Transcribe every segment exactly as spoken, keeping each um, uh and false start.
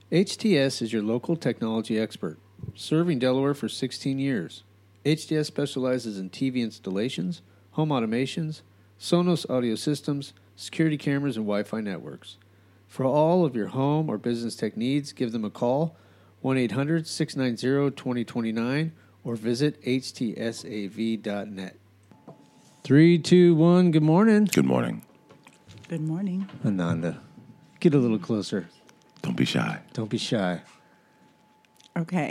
H T S is your local technology expert, serving Delaware for sixteen years. H T S specializes in T V installations, home automations, Sonos audio systems, security cameras, and Wi-Fi networks. For all of your home or business tech needs, give them a call, one eight hundred, six nine zero, two zero two nine, or visit H T S A V dot net. Three, two, one, good morning. Good morning. Good morning. Ananda, get a little closer. Don't be shy. Don't be shy. Okay.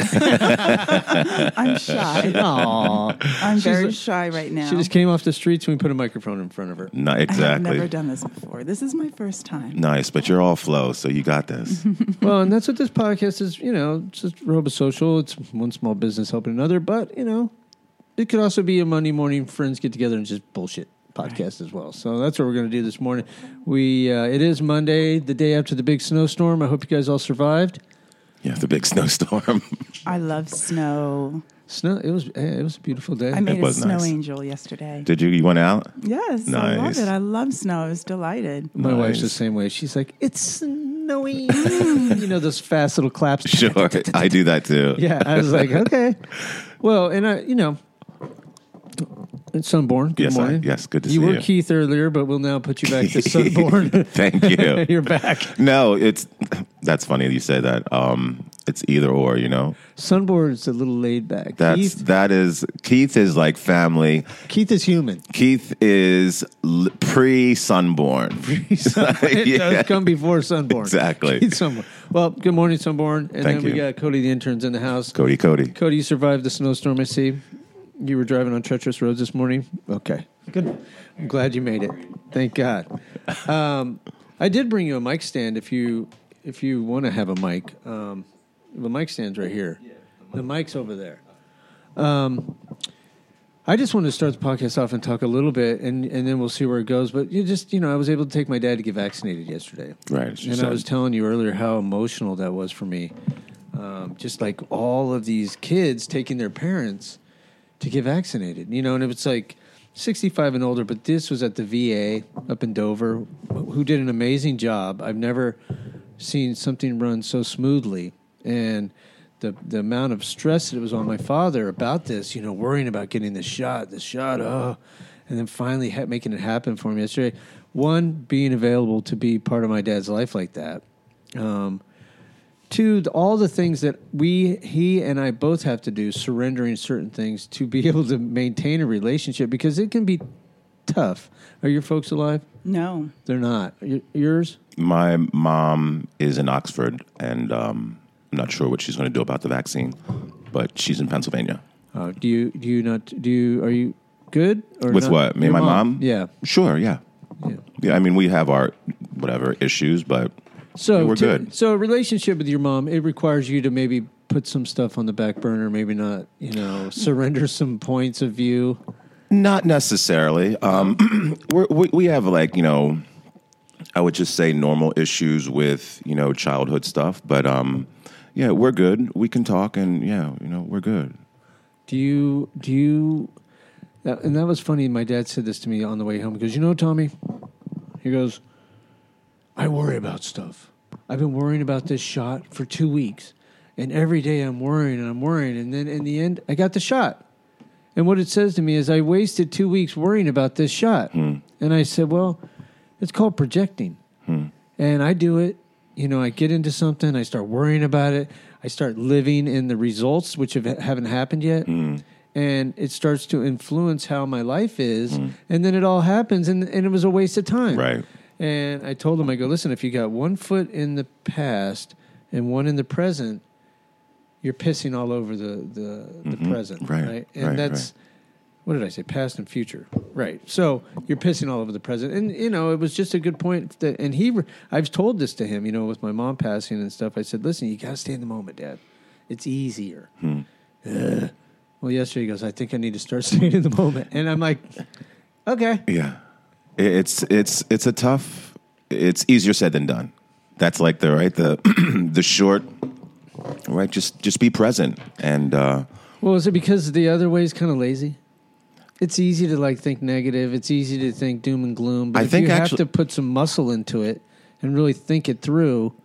I'm shy. Aww. I'm very like- shy right now. She just came off the streets when we put a microphone in front of her. No, I have exactly. never done this before. This is my first time. Nice, but you're all flow, so you got this. Well, and that's what this podcast is, you know, it's just RoboSocial. It's one small business helping another, but, you know, it could also be a Monday morning friends get together and just bullshit podcast as well. So that's what we're going to do this morning. We uh, It is Monday, the day after the big snowstorm. I hope you guys all survived. Yeah, the big snowstorm. I love snow. Snow. It was it was a beautiful day. I made a was snow nice. angel yesterday. Did you? You went out? Yes, I love Nice. it. I love snow. I was delighted. My Nice. wife's the same way. She's like, it's snowy. You know, those fast little claps. Sure, I do that too. Yeah, I was like, okay. Well, and I, you know, it's Sunborn. Good Yes, I- morning. yes, good to you see were you. Keith earlier, but we'll now put you back to Sunborn. Thank you. You're back. No, it's that's funny you say that. Um, it's either or, you know. Sunborn is a little laid back. That's Keith, that is Keith is like family. Keith is human. Keith is l- pre-sunborn. it Yeah. does come before Sunborn. Exactly. Keith Sunborn. Well, good morning, Sunborn. And Thank then we you. got Cody the intern's in the house. Cody, Cody. Cody, you survived the snowstorm, I see. You were driving on treacherous roads this morning? Okay. Good. I'm glad you made it. Thank God. Um, I did bring you a mic stand if you if you want to have a mic. Um, the mic stand's right here. The mic's over there. Um, I just wanted to start the podcast off and talk a little bit, and, and then we'll see where it goes. But you just, you know, I was able to take my dad to get vaccinated yesterday. Right. as you And said. I was telling you earlier how emotional that was for me. Um, just like all of these kids taking their parents to get vaccinated, you know, and it was like sixty-five and older, but this was at the V A up in Dover, who did an amazing job. I've never seen something run so smoothly, and the the amount of stress that it was on my father about this, you know, worrying about getting the shot, the shot, oh, and then finally ha- making it happen for me yesterday. One, being available to be part of my dad's life like that. Um, Two, the- all the things that we, he and I both have to do, surrendering certain things to be able to maintain a relationship, because it can be tough. Are your folks alive? No. They're not. Y- yours? My mom is in Oxford, and um, I'm not sure what she's going to do about the vaccine, but she's in Pennsylvania. Oh, do you? Do you not? Do you? Are you good? Or With not? what? Me and Your my mom? Yeah. Sure, yeah. Yeah. Yeah, I mean, we have our whatever issues, but So yeah, we're to- good. So a relationship with your mom, it requires you to maybe put some stuff on the back burner, maybe not. You know, surrender some points of view. Not necessarily. Um, we're, we we have like you know, I would just say normal issues with you know childhood stuff, but um, yeah, we're good. We can talk, and yeah, you know, we're good. Do you, do you, that, and that was funny. My dad said this to me on the way home. He goes, you know, Tommy, he goes, I worry about stuff. I've been worrying about this shot for two weeks. And every day I'm worrying and I'm worrying. And then in the end, I got the shot. And what it says to me is I wasted two weeks worrying about this shot. Hmm. And I said, well, it's called projecting. Hmm. And I do it. You know, I get into something. I start worrying about it. I start living in the results, which have, haven't happened yet. Hmm. And it starts to influence how my life is. And then it all happens, and, and it was a waste of time. Right. And I told him, I go, listen, if you got one foot in the past and one in the present, you're pissing all over the, the, the Mhm. present. Right, Right. And right, that's, right. what did I say? Past and future. Right. So you're pissing all over the present. And, you know, it was just a good point. That, and he, I've told this to him, you know, with my mom passing and stuff. I said, listen, you got to stay in the moment, Dad. It's easier. Hmm. Ugh. Well, yesterday he goes, I think I need to start staying in the moment. And I'm like, okay. Yeah, it's it's it's a tough. It's easier said than done. That's like the right the the short. Right, just just be present and. Uh, Well, is it because the other way is kind of lazy? It's easy to like think negative. It's easy to think doom and gloom. But I if think you actu- have to put some muscle into it and really think it through,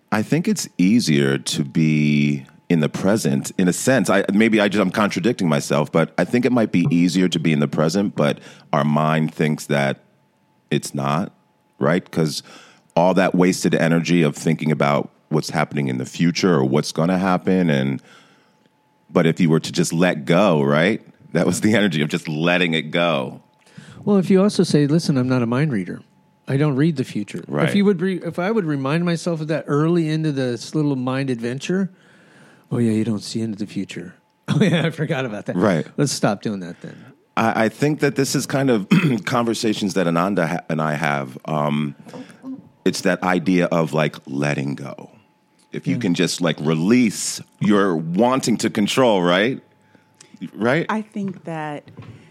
I think it's easier to be in the present, in a sense. I maybe I just I'm contradicting myself, but I think it might be easier to be in the present, but our mind thinks that it's not, right? Because all that wasted energy of thinking about what's happening in the future or what's going to happen, and but if you were to just let go, right? That was the energy of just letting it go. Well, if you also say, "Listen, I'm not a mind reader. I don't read the future." Right. If you would, re- if I would remind myself of that early into this little mind adventure. Oh yeah, you don't see into the future. Oh yeah, I forgot about that. Right. Let's stop doing that then. I, I think that this is kind of conversations that Ananda ha- and I have. Um, it's that idea of like letting go. If you can just like release your wanting to control, right? Right? I think that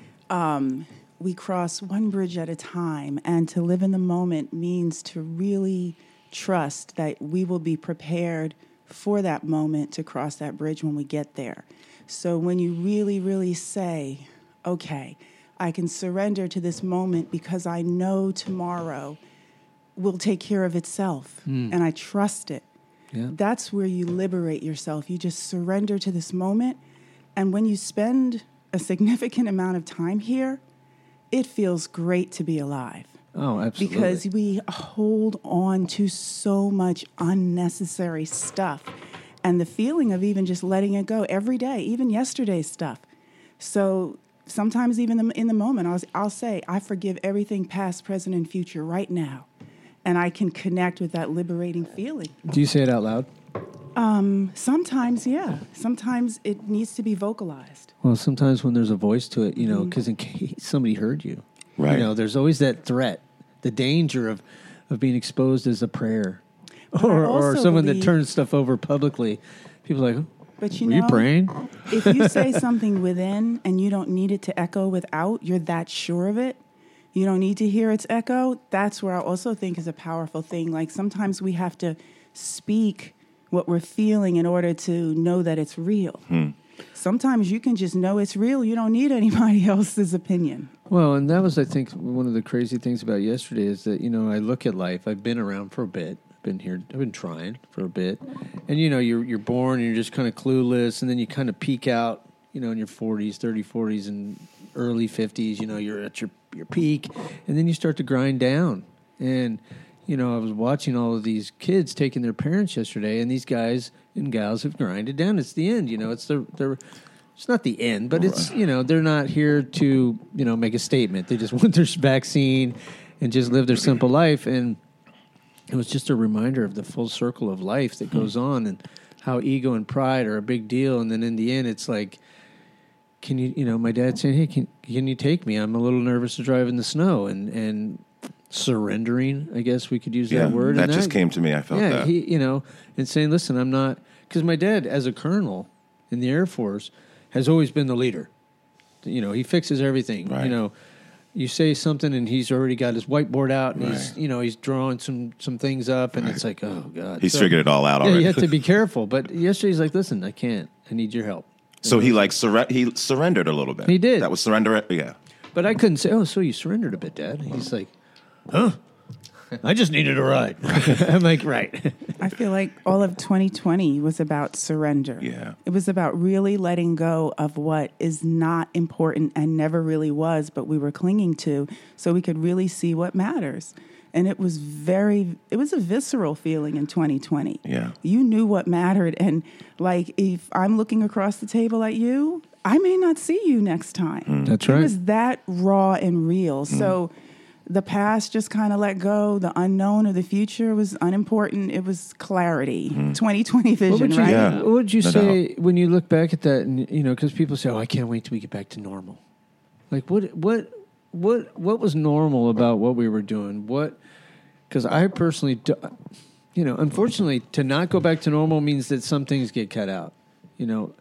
um, we cross one bridge at a time, and to live in the moment means to really trust that we will be prepared for that moment to cross that bridge when we get there. So when you really, really say, okay, I can surrender to this moment because I know tomorrow will take care of itself, mm. and I trust it. Yeah. That's where you liberate yourself. You just surrender to this moment. And when you spend a significant amount of time here, it feels great to be alive. Oh, absolutely. Because we hold on to so much unnecessary stuff. And the feeling of even just letting it go every day, even yesterday's stuff. So sometimes even in the moment, I'll, I'll say, I forgive everything past, present, and future right now. And I can connect with that liberating feeling. Do you say it out loud? Um, sometimes, yeah. Sometimes it needs to be vocalized. Well, sometimes when there's a voice to it, you know, because in case somebody heard you, right? You know, there's always that threat, the danger of, of being exposed as a prayer, or or someone believe, that turns stuff over publicly. People are like, but you were know, you praying? If you say something within and you don't need it to echo without, you're that sure of it. You don't need to hear its echo. That's where I also think is a powerful thing. Like sometimes we have to speak what we're feeling in order to know that it's real. Hmm. Sometimes you can just know it's real. You don't need anybody else's opinion. Well, and that was, I think, one of the crazy things about yesterday is that, you know, I look at life. I've been around for a bit. I've been here. I've been trying for a bit. And, you know, you're you're born and you're just kind of clueless. And then you kind of peak out, you know, in your forties, thirty, forties, and early fifties. You know, you're at your, your peak. And then you start to grind down. And, you know, I was watching all of these kids taking their parents yesterday, and these guys and gals have grinded down. It's the end, you know. It's the they're it's not the end, but it's, you know, they're not here to, you know, make a statement. They just want their vaccine and just live their simple life. And it was just a reminder of the full circle of life that goes on and how ego and pride are a big deal. And then in the end, it's like, can you, you know, my dad saying, hey, can can you take me? I'm a little nervous to drive in the snow, and and. surrendering, I guess we could use yeah, that word. That and just that, came to me. I felt yeah, that. He, you know, and saying, listen, I'm not, because my dad, as a colonel in the Air Force, has always been the leader. You know, he fixes everything. Right. You know, you say something and he's already got his whiteboard out and right. he's, you know, he's drawing some, some things up and right. it's like, oh, God. He's so, figured it all out yeah, already. you have to be careful. But yesterday he's like, listen, I can't. I need your help. So you know? he like sur- he surrendered a little bit. He did. That was surrender. Yeah. But I couldn't say, oh, so you surrendered a bit, Dad. He's like, huh? I just needed a ride. I'm like, right. I feel like all of twenty twenty was about surrender. Yeah. It was about really letting go of what is not important and never really was, but we were clinging to, so we could really see what matters. And it was very, it was a visceral feeling in twenty twenty. Yeah. You knew what mattered. And like, if I'm looking across the table at you, I may not see you next time. Mm. That's right. It was that raw and real. Mm. So the past just kind of let go. The unknown or the future was unimportant. It was clarity. Mm. twenty twenty vision, what would you, right? Yeah. What would you no say doubt. when you look back at that? And you know, because people say, "Oh, I can't wait till we get back to normal." Like, what, what, what, what was normal about what we were doing? What? Because I personally, do, you know, unfortunately, to not go back to normal means that some things get cut out. You know.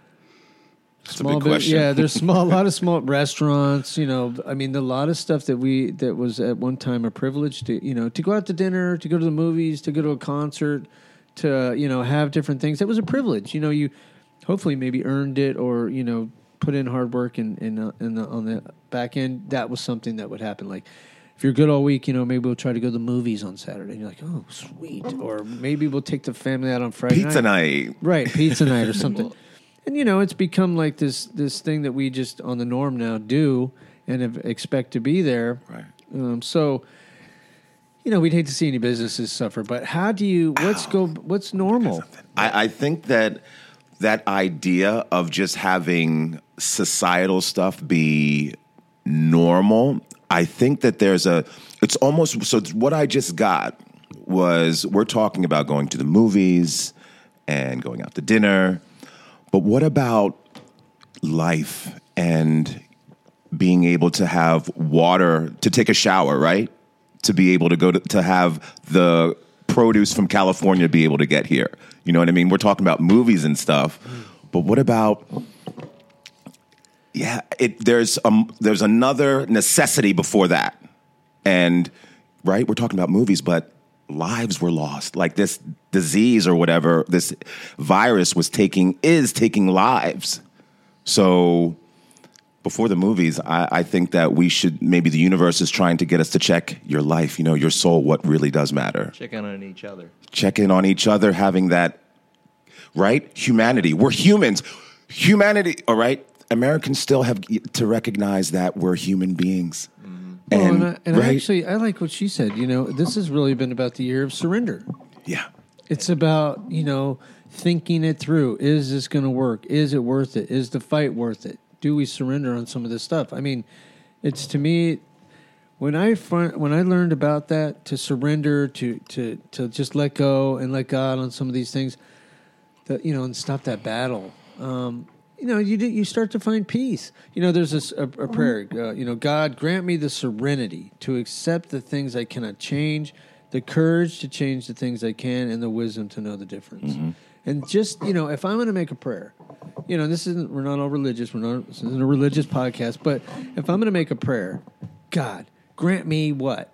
That's Small a big bit, question. yeah, there's small, a lot of small restaurants. You know, I mean, a lot of stuff that we that was at one time a privilege to, you know, to go out to dinner, to go to the movies, to go to a concert, to you know have different things. That was a privilege. You know, you hopefully maybe earned it or you know put in hard work and in, in, uh, in the on the back end. That was something that would happen. Like if you're good all week, you know, maybe we'll try to go to the movies on Saturday. And you're like, oh, sweet. Or maybe we'll take the family out on Friday Pizza night. night. Right, pizza night or something. And, you know, it's become like this this thing that we just on the norm now do and have, expect to be there. Right. Um, so, you know, we'd hate to see any businesses suffer. But how do you, what's go, what's normal? I, I think that that idea of just having societal stuff be normal, I think that there's a, it's almost, so what I just got was we're talking about going to the movies and going out to dinner, but what about life and being able to have water, to take a shower, right? To be able to go to, to have the produce from California be able to get here. You know what I mean? We're talking about movies and stuff, but what about... Yeah, it, there's um, there's another necessity before that, and right, we're talking about movies, but lives were lost. Like this disease or whatever, this virus was taking is taking lives. So before the movies, I, I think that we should maybe the universe is trying to get us to check your life, you know, your soul, what really does matter. Check in on each other. Check in on each other, having that right humanity. We're humans. Humanity. All right. Americans still have to recognize that we're human beings. Mm-hmm. And, well, and, I, and right? I actually, I like what she said. You know, this has really been about the year of surrender. Yeah. It's about, you know, thinking it through. Is this going to work? Is it worth it? Is the fight worth it? Do we surrender on some of this stuff? I mean, it's to me, when I find, when I learned about that, to surrender, to, to, to just let go and let God on some of these things, that, you know, and stop that battle. Um, You know, you you start to find peace. You know, there's this, a, a prayer. Uh, you know, God, grant me the serenity to accept the things I cannot change, the courage to change the things I can, and the wisdom to know the difference. Mm-hmm. And just, you know, if I'm going to make a prayer, you know, this isn't, we're not all religious. We're not, this isn't a religious podcast. But if I'm going to make a prayer, God, grant me what?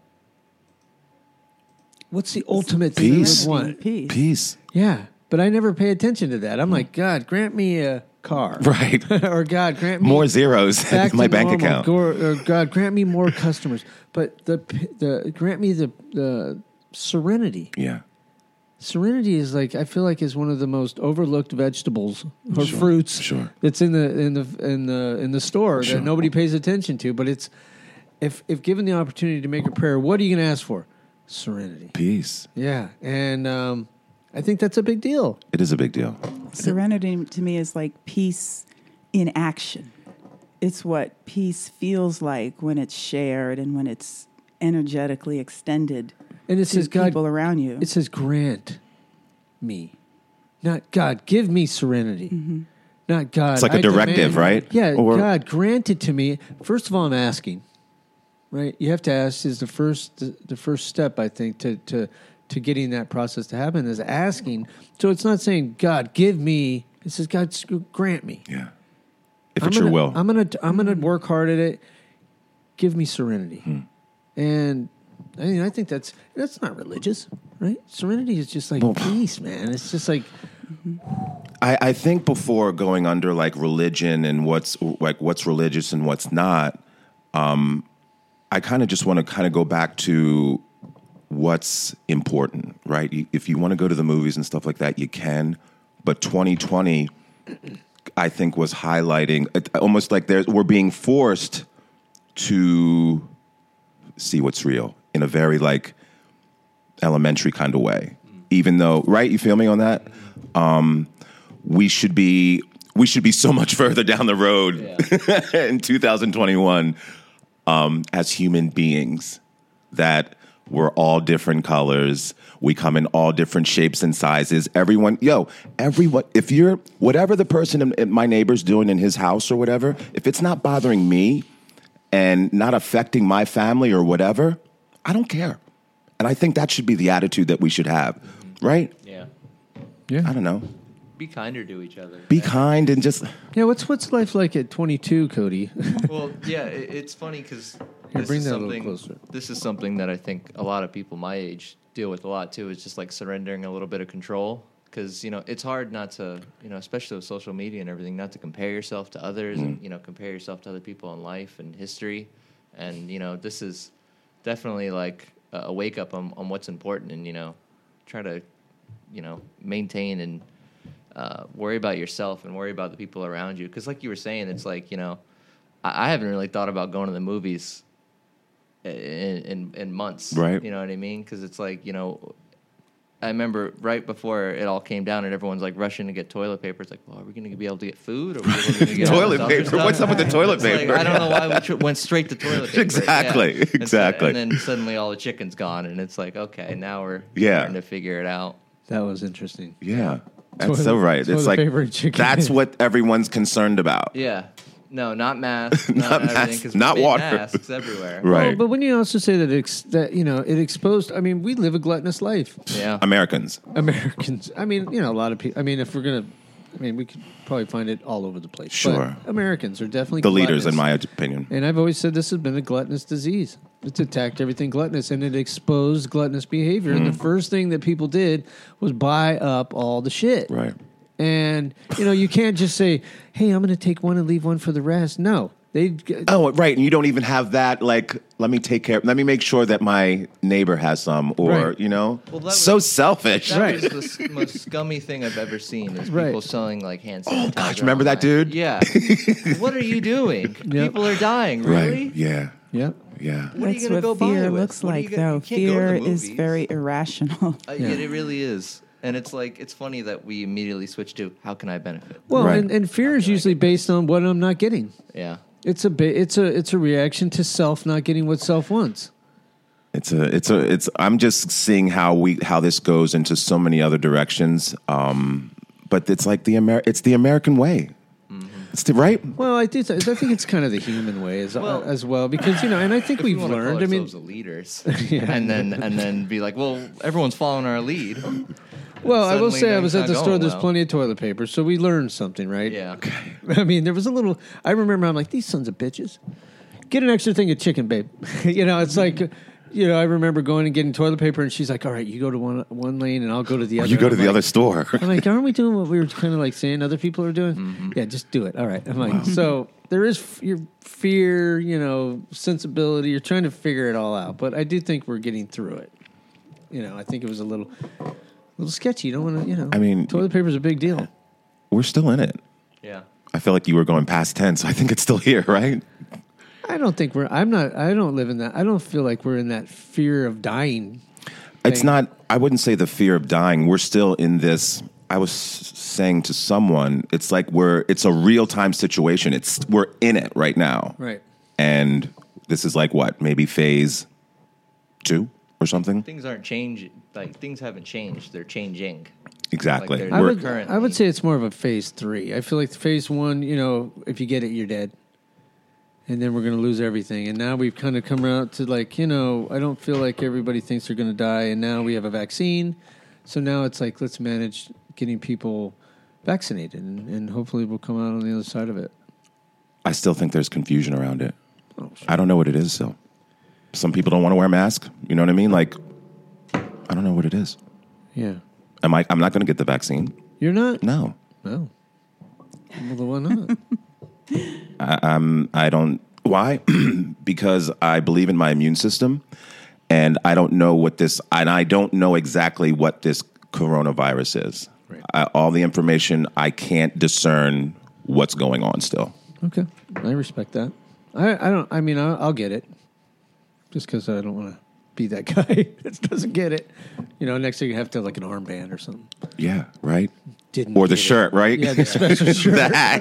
What's the ultimate thing Peace. I would want? Peace. Peace. Yeah. But I never pay attention to that. I'm like, God, grant me a car. Right. Or God, grant me more zeros in my bank normal. account. Or, or God, grant me more customers. But the the grant me the the serenity. Yeah. Serenity is like, I feel like is one of the most overlooked vegetables or Sure, fruits sure. that's in the in the in the in the store Sure. that nobody pays attention to. But it's if if given the opportunity to make a prayer, what are you going to ask for? Serenity. Peace. Yeah, and um, I think that's a big deal. It is a big deal. Serenity to me is like peace in action. It's what peace feels like when it's shared and when it's energetically extended And it to says, God, people around you. it says, grant me. Not, God, give me serenity. Mm-hmm. Not, God. It's like a I directive, demand- right? Yeah, Or- God, grant it to me. First of all, I'm asking, right? You have to ask is the first the, the first step, I think, to, to, to getting that process to happen is asking. So it's not saying, God, give me. It says, God, grant me. Yeah. If I'm it's gonna, your will. I'm gonna I'm gonna work hard at it. Give me serenity, Hmm. and I mean I think that's that's not religious, right? Serenity is just like Well, peace, man. It's just like I, I think before going under like religion and what's like what's religious and what's not, um, I kind of just want to kind of go back to what's important, right? You- If you want to go to the movies and stuff like that, you can. But twenty twenty, I think, was highlighting it, almost like there's we're being forced to see what's real in a very like elementary kind of way. Even though, right? You feel me on that? Um, we should be we should be so much further down the road Yeah. in two thousand twenty-one um, as human beings that we're all different colors. We come in all different shapes and sizes. Everyone, yo, everyone, if you're, whatever the person, in, in my neighbor's doing in his house or whatever, if it's not bothering me and not affecting my family or whatever, I don't care. And I think that should be the attitude that we should have, right? Yeah. yeah I don't know. Be kinder to each other. Be kind and just, yeah. What's what's life like at twenty-two, Cody? Well, yeah, it, it's funny because Here, this bring is that a little something. closer. This is something that I think a lot of people my age deal with a lot too. Is just like surrendering a little bit of control because you know it's hard not to you know especially with social media and everything not to compare yourself to others and you know compare yourself to other people in life and history and you know this is definitely like a wake up on, on what's important, and you know, try to, you know, maintain and uh, worry about yourself and worry about the people around you. Because like you were saying, it's like, you know, I, I haven't really thought about going to the movies in in, in months, right? You know what I mean? Because it's like, you know, I remember right before it all came down and everyone's like rushing to get toilet paper. It's like, well, are we going to be able to get food? Or are we going to get toilet paper? Stuff? What's up with the toilet It's like, paper? I don't know why we tr- went straight to toilet paper. Exactly, Yeah. And so- exactly. And, then suddenly all the chicken's gone, and it's like, okay, now we're Yeah. starting to figure it out. That was interesting. Yeah, that's Toilet- so right. toilet It's like paper and chicken. that's what everyone's concerned about. Yeah. No, not masks, Not not, masks, everything, 'cause not we made water. masks everywhere. Right. Well, but when you also say that, ex- that you know, it exposed. I mean, we live a gluttonous life. Yeah. Americans. Americans. I mean, you know, a lot of people. I mean, if we're gonna, I mean, we could probably find it all over the place. Sure. But Americans are definitely The leaders, in gluttonous. my opinion. And I've always said this has been a gluttonous disease. It's attacked everything gluttonous, and it exposed gluttonous behavior. And the first thing that people did was buy up all the shit. Right. And you know, you can't just say, "Hey, I'm going to take one and leave one for the rest." No, they. Oh, right. And you don't even have that, like, let me take care, let me make sure that my neighbor has some, or, Right. you know, Well, that was- so selfish. That Right. was the s- most scummy thing I've ever seen is Right. people selling like hand sanitizer. Oh, gosh, remember that online. dude? Yeah. What are you doing? Yep. People are dying, really? Right. Yeah. Yep. Yeah. What are you That's gonna what go buy fear it with? looks What are you like, gonna- though. you can't go to Fear the is movies. very irrational. Uh, Yeah. It, it really is. And it's like, it's funny that we immediately switch to how can I benefit? Well, Right. and, and fear is usually based on what I'm not getting. Yeah. It's a ba- it's a it's a reaction to self not getting what self wants. It's a, it's a, it's, I'm just seeing how we, how this goes into so many other directions. Um, but it's like the Amer, it's the American way. It's the right. Well, I do. Th- I think it's kind of the human way as Well- as well, because you know, and I think If we we've wanna learned. call I mean, ourselves the leaders, Yeah. and then and then be like, well, everyone's following our lead. well, I will Suddenly say I things was at not the going store. There's well. plenty of toilet paper, so we learned something, right? Yeah. I mean, there was a little. I remember I'm like, these sons of bitches. Get an extra thing of chicken, babe. you know, it's like, you know, I remember going and getting toilet paper, and she's like, all right, you go to one one lane, and I'll go to the other. You go to I'm the like- other store. I'm like, aren't we doing what we were kind of like saying other people are doing? Mm-hmm. Yeah, just do it. All right. I'm like, so there is f- your fear, you know, sensibility. You're trying to figure it all out, but I do think we're getting through it. You know, I think it was a little, a little sketchy. You don't want to, you know. I mean- toilet paper is a big deal. We're still in it. Yeah. I feel like you were going past tense. I think it's still here, right? I don't think we're. I'm not. I don't live in that. I don't feel like we're in that fear of dying. It's thing. not, I wouldn't say the fear of dying. We're still in this. I was saying to someone, it's like we're, it's a real time situation. It's, we're in it right now. Right. And this is like what, maybe phase two or something? Things aren't changing. Like things haven't changed. They're changing. Exactly. Like I We're would. currently- I would say it's more of a phase three. I feel like phase one. You know, if you get it, you're dead. And then we're going to lose everything. And now we've kind of come out to like, you know, I don't feel like everybody thinks they're going to die. And now we have a vaccine. So now it's like, let's manage getting people vaccinated. And, and hopefully we'll come out on the other side of it. I still think there's confusion around it. Oh, sure. I don't know what it is still. Some people don't want to wear masks. You know what I mean? Like, I don't know what it is. Yeah. Am I, I'm not going to get the vaccine. You're not? No. No. Well, then why not? I, I'm, I don't. Why? Because I believe in my immune system, and I don't know what this, and I don't know exactly what this coronavirus is. Right. I, all the information, I can't discern what's going on still. Okay. I respect that. I, I don't, I mean, I'll, I'll get it. Just because I don't want to be that guy that doesn't get it. You know, next thing you have to have like an armband or something. Yeah, right? Didn't Or the get it. shirt, right? Yeah, the special shirt. The hat.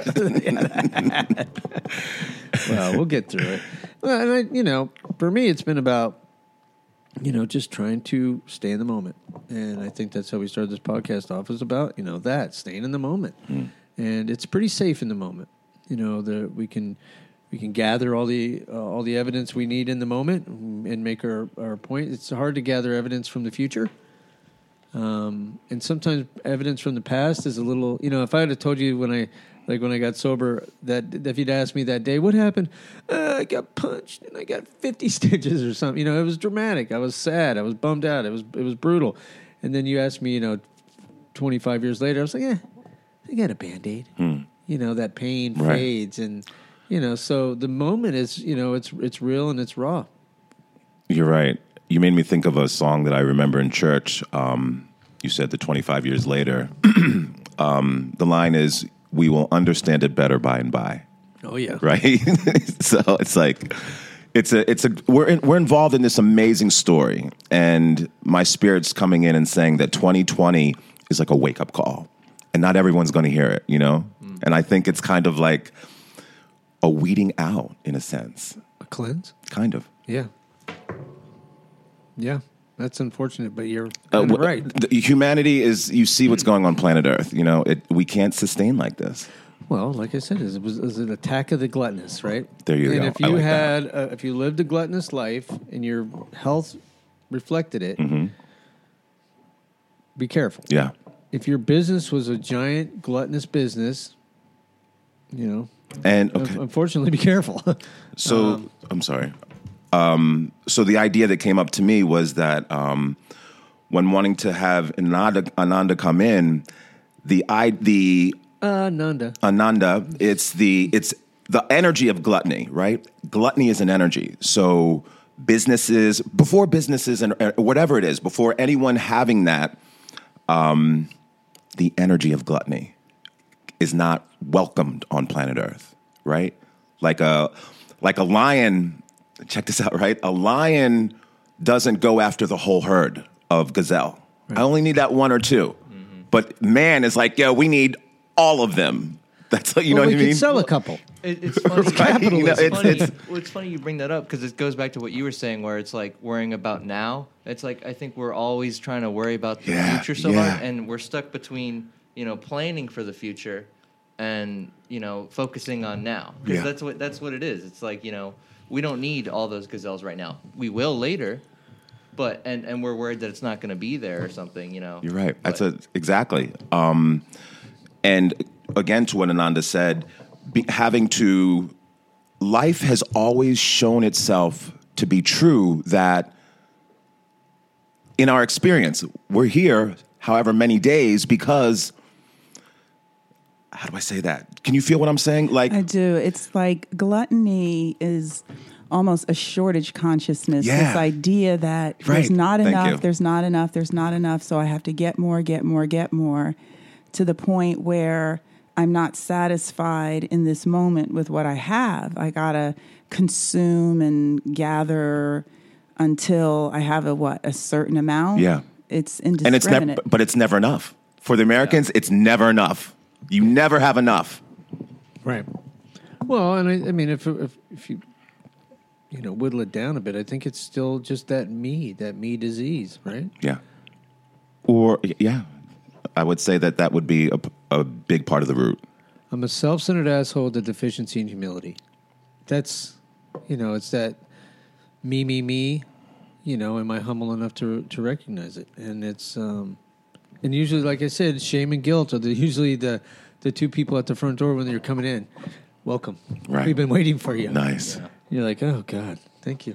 Well, we'll get through it. Well, and I, you know, for me, it's been about, you know, just trying to stay in the moment. And I think that's how we started this podcast off, is about, you know, that, staying in the moment. Mm. And it's pretty safe in the moment. You know, the, we can we can gather all the uh, all the evidence we need in the moment and make our, our point. It's hard to gather evidence from the future. Um, and sometimes evidence from the past is a little, you know, if I had told you when I, like when I got sober, that if you'd asked me that day, what happened? Uh, I got punched and I got fifty stitches or something. You know, it was dramatic. I was sad. I was bummed out. It was, it was brutal. And then you asked me, you know, twenty-five years later, I was like, yeah, I got a Band-Aid. Hmm. You know, that pain Right. fades. And, you know, so the moment is, you know, it's, it's real and it's raw. You're right. You made me think of a song that I remember in church. Um, you said the twenty-five years later. um, the line is, "We will understand it better by and by." Oh yeah. Right. So it's like, it's a, it's a, we're in, we're involved in this amazing story, and my spirit's coming in and saying that twenty twenty is like a wake up call, and not everyone's going to hear it, you know. Mm. And I think it's kind of like a weeding out in a sense. A cleanse. Kind of. Yeah. Yeah, that's unfortunate, but you're Uh, kind of wh- right. the- humanity is, you see what's going on planet Earth. You know, it, we can't sustain like this. Well, like I said, it was, it was an attack of the gluttonous, right? There you and go. if I you like had, uh, if you lived a gluttonous life and your health reflected it, Mm-hmm. be careful. Yeah. If your business was a giant gluttonous business, you know, And okay. un- unfortunately, be careful. So Um, I'm sorry. Um, so the idea that came up to me was that um, when wanting to have Ananda, Ananda come in, the I, the uh, Nanda. Ananda, it's the it's the energy of gluttony, right? Gluttony is an energy. So businesses, before businesses and uh, whatever it is, before anyone having that, um, the energy of gluttony is not welcomed on planet Earth, right? Like a like a lion. Check this out, right? A lion doesn't go after the whole herd of gazelle. Right. I only need that one or two. Mm-hmm. But man is like, yo, we need all of them. That's what, you well, know we what I mean? Could sell a couple. It, it's funny. Right? capitalism. You know, It's, it's, funny. it's, Well, it's funny you bring that up because it goes back to what you were saying, where it's like worrying about now. It's like I think we're always trying to worry about the Yeah, future so yeah. much, and we're stuck between you know planning for the future and you know focusing on now, because Yeah. that's what that's what it is. It's like you know we don't need all those gazelles right now. We will later, but and and we're worried that it's not going to be there or something. You know, You're right. But- That's a, exactly. Um, and again, to what Ananda said, be, having to, life has always shown itself to be true that in our experience, we're here however many days because, how do I say that? Can you feel what I'm saying? Like, I do. It's like gluttony is almost a shortage consciousness. Yeah. This idea that Right. there's not Thank enough, you. there's not enough, there's not enough, so I have to get more, get more, get more, to the point where I'm not satisfied in this moment with what I have. I gotta consume and gather until I have a what a certain amount. Yeah. It's and it's never, indiscriminate. but it's never enough. For the Americans, it's never enough. You never have enough. Right. Well, and I, I mean, if, if if you you know whittle it down a bit, I think it's still just that me, that me disease, right? Yeah. Or, yeah, I would say that that would be a, a big part of the root. I'm a self-centered asshole with a deficiency in humility. That's, you know, it's that me, me, me. You know, am I humble enough to to recognize it? And it's, um, and usually, like I said, shame and guilt are the, usually the the two people at the front door when you're coming in. Welcome. Right. We've been waiting for you. Nice. Yeah. You're like, oh God, thank you.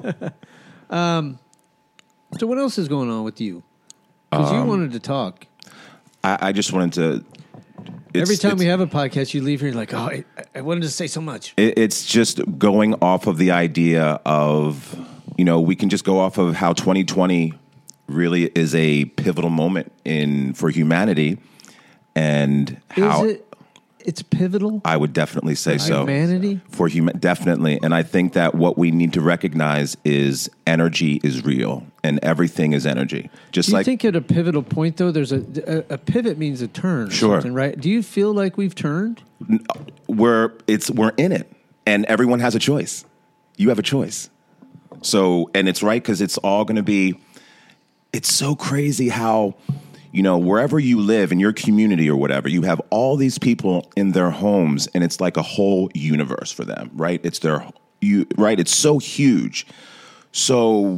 um, so what else is going on with you? Because Um, you wanted to talk. I, I just wanted to. It's, Every time it's, we have a podcast, you leave here and you're like, oh, I, I wanted to say so much. it, it's just going off of the idea of, you know, we can just go off of how twenty twenty really is a pivotal moment in for humanity, and how Is it? It's pivotal. I would definitely say so. Humanity? For human, definitely. And I think that what we need to recognize is energy is real and everything is energy. Just Do you like, think at a pivotal point, though, there's a, a, a pivot means a turn, or Sure. something, right? Do you feel like we've turned? we're, it's, we're in it and everyone has a choice. You have a choice. So, and it's right because it's all going to be, it's so crazy how, you know, wherever you live in your community or whatever, you have all these people in their homes and it's like a whole universe for them, right? It's their, you, right? It's so huge. So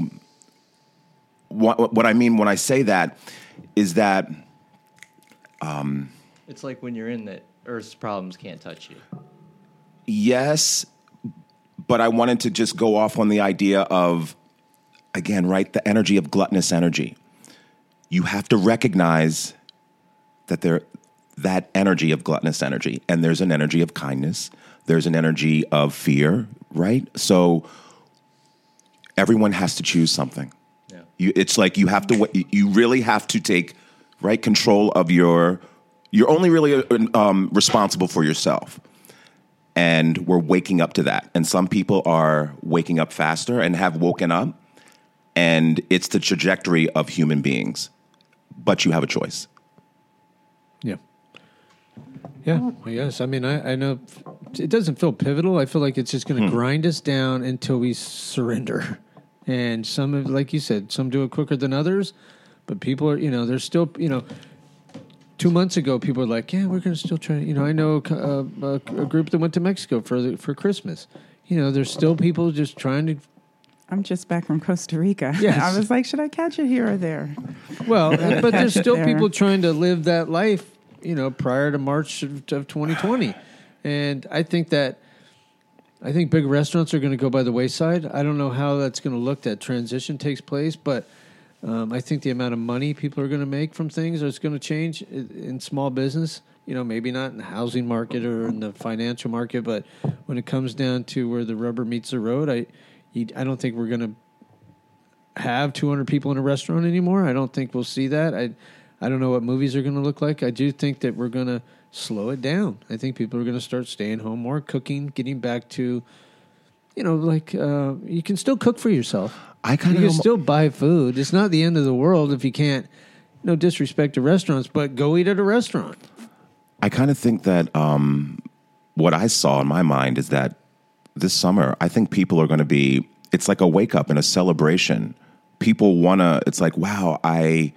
what, what I mean when I say that is that, It's like when you're in that Earth's problems can't touch you. yes, but I wanted to just go off on the idea of, again, right, the energy of gluttonous energy. You have to recognize that there, that energy of gluttonous energy, and there's an energy of kindness, there's an energy of fear, right? So everyone has to choose something. Yeah. You, it's like you have to, you really have to take right control of your, you're only really um, responsible for yourself. And we're waking up to that. And some people are waking up faster and have woken up. And it's the trajectory of human beings. But you have a choice. Yeah. Yeah, I guess. I mean, I, I know it doesn't feel pivotal. I feel like it's just going to hmm. grind us down until we surrender. And some, of, like you said, some do it quicker than others. But people are, you know, there's still, you know, two months ago, people were like, yeah, we're going to still try. You know, I know a, a, a group that went to Mexico for the, for Christmas. You know, there's still people just trying to. I'm just back from Costa Rica. Yes. I was like, should I catch it here or there? Well, but there's still there. people trying to live that life, you know, prior to March of, of twenty twenty. And I think that, I think big restaurants are going to go by the wayside. I don't know how that's going to look, that transition takes place, but um, I think the amount of money people are going to make from things is going to change in small business. You know, maybe not in the housing market or in the financial market, but when it comes down to where the rubber meets the road, I, I don't think we're going to have two hundred people in a restaurant anymore. I don't think we'll see that. I, I don't know what movies are going to look like. I do think that we're going to slow it down. I think people are going to start staying home more, cooking, getting back to, you know, like uh, you can still cook for yourself. I kind of You can almo- still buy food. It's not the end of the world if you can't. No disrespect to restaurants, but go eat at a restaurant. I kind of think that um, what I saw in my mind is that this summer, I think people are going to be, it's like a wake up and a celebration. People want to, it's like, wow, I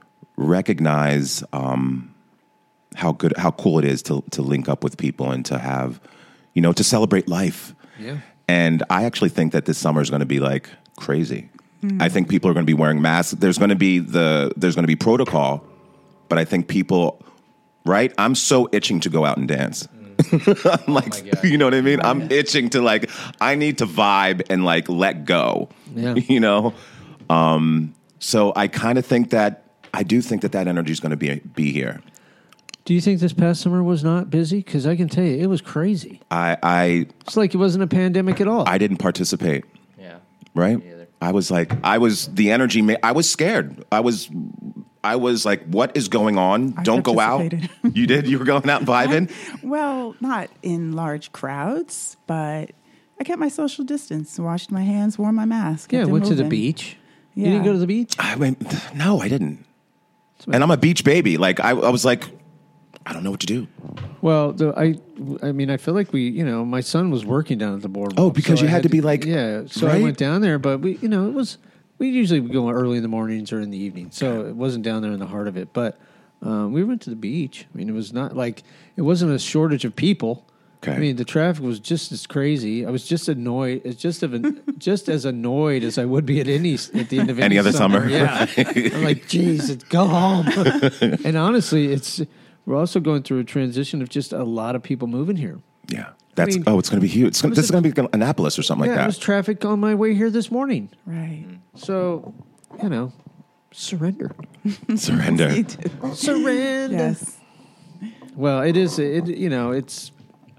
recognize um, how good, how cool it is to to link up with people and to have, you know, to celebrate life. Yeah. And I actually think that this summer is going to be like crazy. Mm-hmm. I think people are going to be wearing masks. There's going to be the, there's going to be protocol, but I think people, right? I'm so itching to go out and dance. Mm. I'm like, oh you know what I mean? I'm yeah. itching to like, I need to vibe and like let go, yeah. you know? Um, so I kind of think that, I do think that that energy is going to be, be here. Do you think this past summer was not busy? Because I can tell you, it was crazy. I, I, it's like it wasn't a pandemic at all. I didn't participate. Yeah. Right? I was like, I was, the energy, ma- I was scared. I was, I was like, what is going on? I Don't go out. You did? You were going out vibing? Well, not in large crowds, but I kept my social distance, washed my hands, wore my mask. Yeah, went moving. to the beach. Yeah. You didn't go to the beach? I went, no, I didn't. And I'm a beach baby. Like, I, I was like, I don't know what to do. Well, the, I, I mean, I feel like we, you know, my son was working down at the boardwalk. Oh, because so you had, had to be like, yeah. So right? I went down there, but we, you know, it was, we usually go early in the mornings or in the evening, so it wasn't down there in the heart of it. But um, we went to the beach. I mean, it was not like it wasn't a shortage of people. Okay. I mean, the traffic was just as crazy. I was just annoyed. It's just of an, just as annoyed as I would be at any at the end of any, any other summer. summer. Yeah, I'm like, geez, go home. And honestly, it's. We're also going through a transition of just a lot of people moving here. Yeah. That's, I mean, oh, it's going to be huge. It's gonna, this is going to be Annapolis or something yeah, like that. There was traffic on my way here this morning. Right. So, you know, surrender. Surrender. Surrender. Yes. Well, it is, it, you know, it's,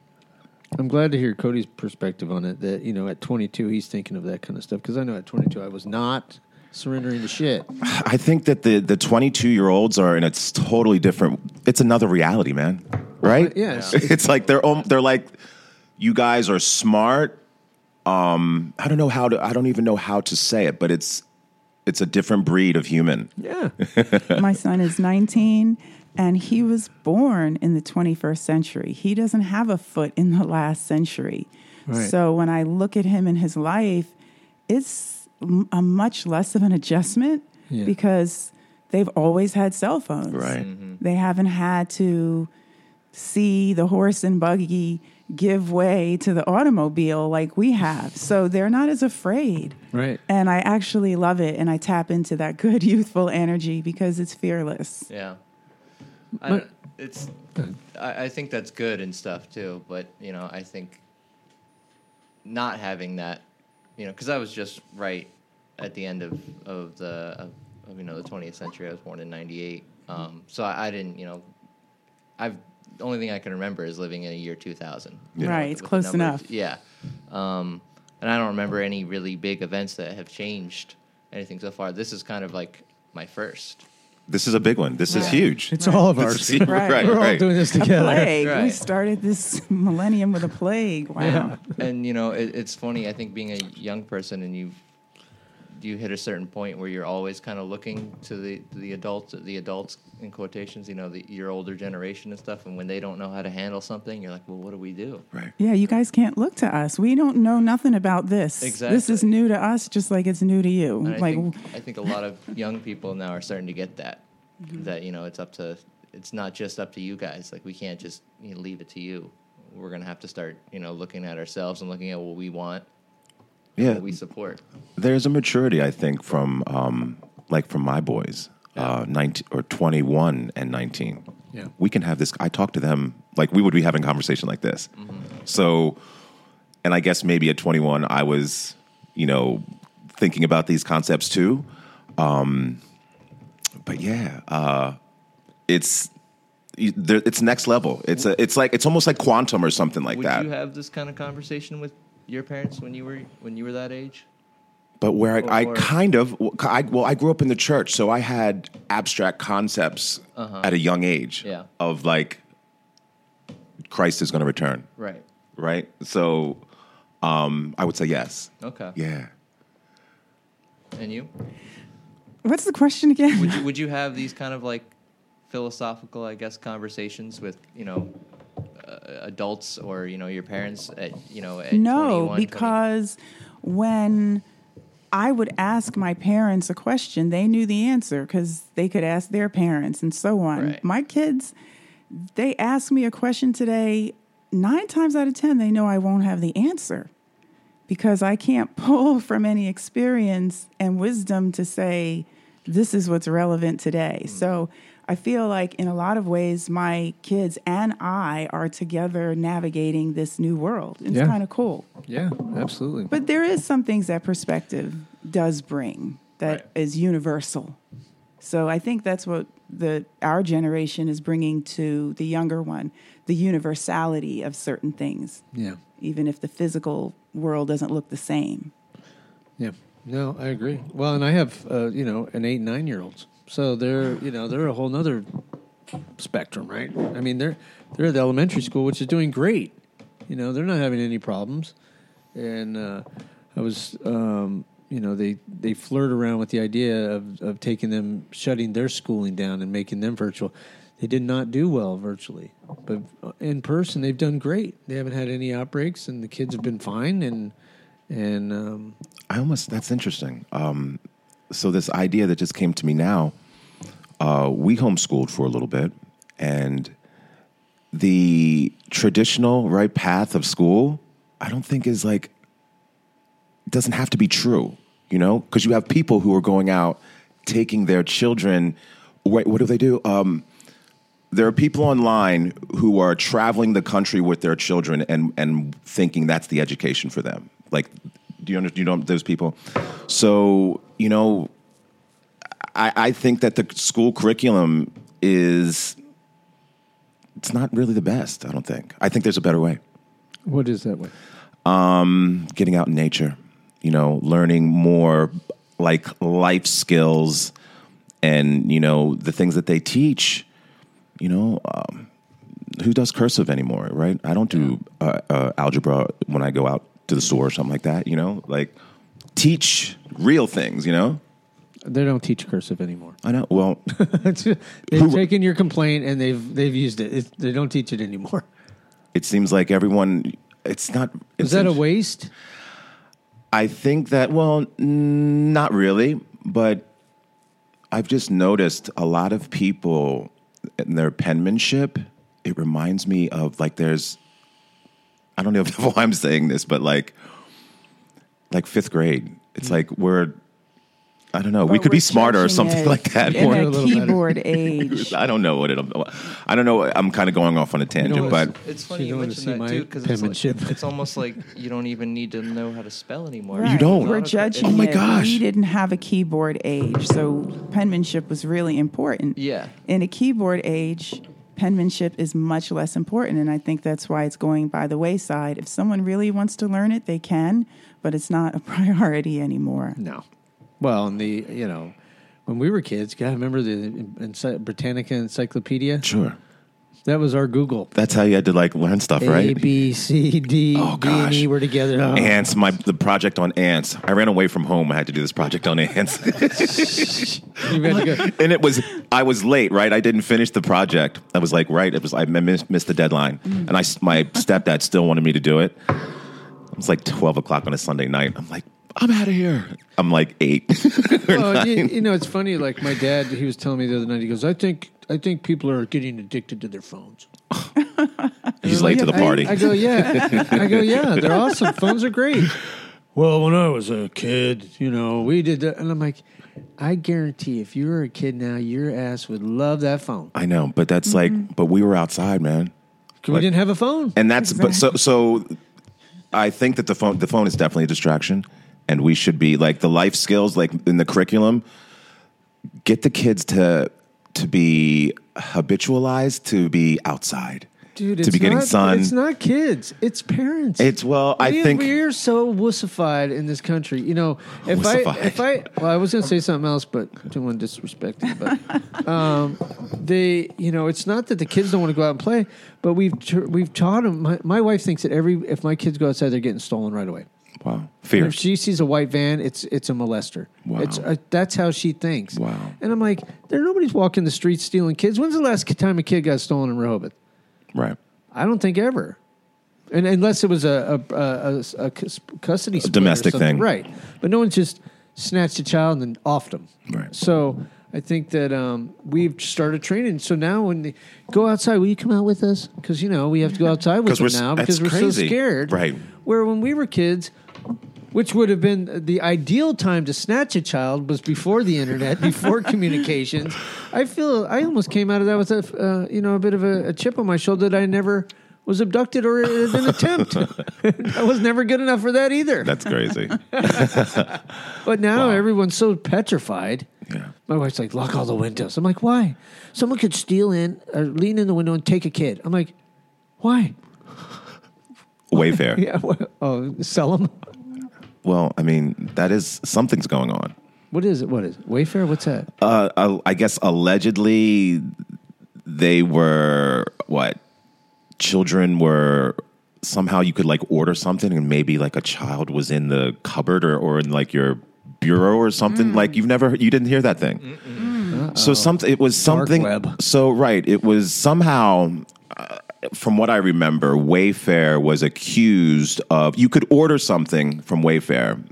I'm glad to hear Cody's perspective on it, that, you know, at twenty-two, he's thinking of that kind of stuff. Because I know at twenty-two, I was not surrendering to shit. I think that the the twenty-two-year-olds are in a totally different, it's another reality, man. Right? Uh, yes. It's, it's like they're they're like, you guys are smart. Um, I don't know how to, I don't even know how to say it, but it's it's a different breed of human. Yeah. My son is nineteen, and he was born in the twenty-first century. He doesn't have a foot in the last century. Right. So when I look at him in his life, it's a much less of an adjustment yeah. because they've always had cell phones. Right. Mm-hmm. They haven't had to see the horse and buggy give way to the automobile like we have. So they're not as afraid. Right. And I actually love it. And I tap into that good youthful energy because it's fearless. Yeah. I, it's, I, I think that's good and stuff too. But, you know, I think not having that, you know, because I was just right at the end of, of the, of, of, you know, the twentieth century. I was born in ninety-eight. Um, so I, I didn't, you know, I've, the only thing I can remember is living in a year two thousand. Right, know, it's close numbers. enough. Yeah. Um, and I don't remember any really big events that have changed anything so far. This is kind of like my first. This is a big one. This is Right. huge. It's all of This ours. is- Right. right, We're all right. doing this A together. plague. We Right. started this millennium with a plague. Wow. Yeah. And you know, it, it's funny. I think being a young person, and you you hit a certain point where you're always kind of looking to the the adults, the adults in quotations. You know, the, your older generation and stuff. And when they don't know how to handle something, you're like, well, what do we do? Right. Yeah, you guys can't look to us. We don't know nothing about this. Exactly. This is new to us, just like it's new to you. And I like, think I think a lot of young people now are starting to get that. Mm-hmm. That you know, it's up to it's not just up to you guys. Like we can't just you know, leave it to you. We're gonna have to start you know looking at ourselves and looking at what we want, Yeah. what we support. There's a maturity, I think, from um, like from my boys, uh, nineteen or twenty-one and nineteen. Yeah. We can have this. I talk to them like we would be having a conversation like this. So, and I guess maybe at twenty-one, I was, you know, thinking about these concepts too. Um, but yeah, uh, it's you- there- it's next level. It's a, it's like it's almost like quantum or something like Would that. you have this kind of conversation with your parents when you were when you were that age? But where I, I Or- kind of, I, well, I grew up in the church, so I had abstract concepts at a young age Yeah. of like Christ is going to return, Right. right? So um, I would say yes. Okay. Yeah. And you? what's the question again? Would you would you have these kind of like philosophical, I guess, conversations with you know uh, adults or you know your parents at you know at No, twenty-one, because when I would ask my parents a question, they knew the answer because they could ask their parents and so on. Right. My kids, they ask me a question today, nine times out of ten, they know I won't have the answer because I can't pull from any experience and wisdom to say, this is what's relevant today. So I feel like in a lot of ways, my kids and I are together navigating this new world. It's Yeah. kind of cool. Yeah, absolutely. But there is some things that perspective does bring that is Right. universal. So I think that's what the our generation is bringing to the younger one, the universality of certain things, yeah. even if the physical world doesn't look the same. Yeah. No, I agree. Well, and I have, uh, you know, an eight, nine year olds. So they're, you know, they're a whole nother spectrum, right? I mean, they're, they're at the elementary school, which is doing great. You know, they're not having any problems. And uh, I was, um, you know, they, they flirt around with the idea of, of taking them, shutting their schooling down and making them virtual. They did not do well virtually. But in person, they've done great. They haven't had any outbreaks, and the kids have been fine. And, and um, I almost, that's interesting. Um, so this idea that just came to me now, uh, we homeschooled for a little bit, and the traditional right path of school, I don't think is like, it doesn't have to be true, you know? Because you have people who are going out, taking their children, wait, what do they do? Um, there are people online who are traveling the country with their children and, and thinking that's the education for them. Like, do you understand? You know those people? So, you know, I, I think that the school curriculum is, it's not really the best, I don't think. I think there's a better way. what is that way? Um, getting out in nature, you know, learning more like life skills and, you know, the things that they teach, you know, um, who does cursive anymore, right? I don't do uh, uh, algebra when I go out to the store or something like that, you know, like teach real things, you know? They don't teach cursive anymore. I know. Well, they've Who- taken your complaint and they've they've used it. It's, they don't teach it anymore. it seems like everyone, it's not. It Is that a seems- waste? I think that, well, n- not really, but I've just noticed a lot of people in their penmanship, it reminds me of like there's, I don't know if why I'm saying this, but like, like fifth grade. It's like we're, I don't know, we But could be we're smarter or judging something it like that. In Or- that a little better. keyboard age. I don't know what it. I don't know. I'm kind of going off on a tangent, know but what's- It's So funny you you don't wanna mention see that my too because it's, like, penmanship. it's almost like you don't even need to know how to spell anymore. Right. don't. We're It's judging Oh my it. gosh. We didn't have a keyboard age, so penmanship was really important. Yeah. In a keyboard age, penmanship is much less important, and I think that's why it's going by the wayside. If someone really wants to learn it, they can, but it's not a priority anymore. No. Well, and the, you know, when we were kids, God, remember the Ency- Britannica Encyclopedia? Sure. That was our Google. That's how you had to like learn stuff, right? A, B, C, D, Oh, D, and E gosh. were together. Oh. Ants, my the project on ants. I ran away from home. I had to do this project on ants. You had to go. And it was, I was late, right? I didn't finish the project. I was like, right, it was, I missed, missed the deadline. Mm. And I, my stepdad still wanted me to do it. It was like twelve o'clock on a Sunday night. I'm like, I'm out of here. I'm like eight. Well, you, you know, it's funny. Like my dad, he was telling me the other night. He goes, "I think, I think people are getting addicted to their phones." He's late to the I- party. I, go, yeah. I go, yeah. They're awesome. Phones are great. Well, when I was a kid, you know, we did that, and I'm like, I guarantee, if you were a kid now, your ass would love that phone. I know, but that's like, but we were outside, man. 'Cause we didn't have a phone. And that's, but so, so I think that the phone, the phone is definitely a distraction. And we should be like the life skills, like in the curriculum, get the kids to to be habitualized to be outside, Dude, to it's be getting not, sun. It's not kids. It's parents. It's well, I we, think we're so wussified in this country. You know, if I Wussified. if I well, I was going to say something else, but I don't want to disrespect it. But um, they, you know, it's not that the kids don't want to go out and play, but we've tr- we've taught them. My, my wife thinks that every if my kids go outside, they're getting stolen right away. wow, And fear. if she sees a white van, it's it's a molester. Wow. It's uh, that's how she thinks. Wow. And I'm like, there nobody's walking the streets stealing kids. When's the last time a kid got stolen in Rehoboth? Right, I don't think ever. And unless it was a a, a, a, a custody split or domestic something. thing. Right? But no one just snatched a child and then offed them. Right. So I think that um, we've started training. So now when they go outside, will you come out with us? Because you know we have to go outside with 'Cause them we're s- now that's because we're so crazy. scared. Right. Where when we were kids, which would have been the ideal time to snatch a child, was before the internet, before communications. I feel I almost came out of that with a uh, you know a bit of a, a chip on my shoulder that I never was abducted or had an attempt. I was never good enough for that either. that's crazy. But now Wow. everyone's so petrified. Yeah. My wife's like, lock all the windows. I'm like, why? Someone could steal in or lean in the window and take a kid. I'm like, why? Wayfair. Yeah. What, oh, sell them. Well, I mean, that is something's going on. What is it? What is it? Wayfair? What's that? Uh, uh, I guess allegedly they were what? Children were somehow you could like order something and maybe like a child was in the cupboard or, or in like your bureau or something. Like you've never you didn't hear that thing. Mm. So something it was Dark something. web. So right, it was somehow. Uh, from what I remember, Wayfair was accused of you could order something from Wayfair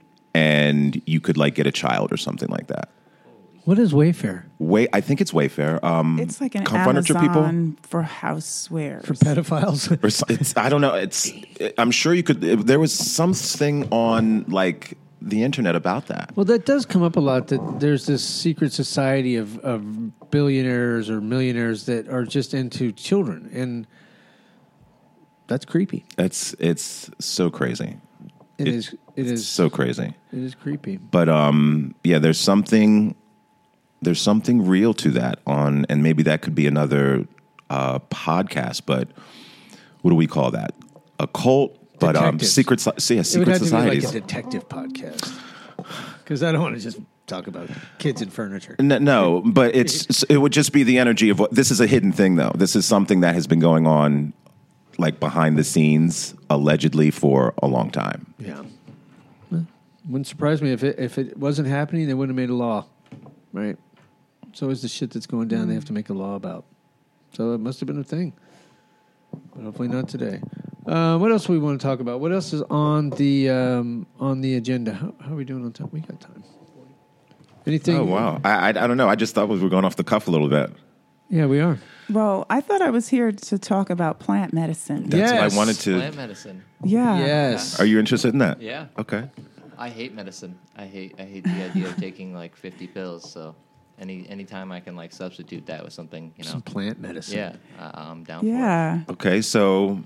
and you could like get a child or something like that. What is Wayfair? Way, I think it's Wayfair. Um, It's like an furniture people Amazon for housewares. For pedophiles? or so- it's, I don't know. It's I'm sure you could. There was something on like the internet about that. Well, that does come up a lot, that there's this secret society of, of billionaires or millionaires that are just into children. And that's creepy. It's it's so crazy. It It- is. It It's is. so crazy. It is creepy. But um, yeah, there's something there's something real to that on, and maybe that could be another uh, podcast. But what do we call that? A cult, but um, Detectives. secret, so- yeah, It would secret have to be societies. like a detective podcast. Because I don't want to just talk about kids and furniture. No, no, but it's it would just be the energy of what this is a hidden thing though. This is something that has been going on like behind the scenes allegedly for a long time. Yeah. Wouldn't surprise me if it if it wasn't happening, they wouldn't have made a law. Right? It's always the shit that's going down they have to make a law about. So it must have been a thing. But hopefully not today. Uh, what else do we want to talk about? What else is on the um, on the agenda? How, how are we doing on time? We got time. Anything? Oh wow. I, I I don't know. I just thought we were going off the cuff a little bit. Yeah, we are. Well, I thought I was here to talk about plant medicine. That's what Yes. I wanted to Plant medicine. Yeah. Yes. Are you interested in that? Yeah. Okay. I hate medicine. I hate I hate the idea of taking like fifty pills. So any anytime I can like substitute that with something, you know. Some plant medicine. Yeah, uh, I'm down Yeah. Okay, so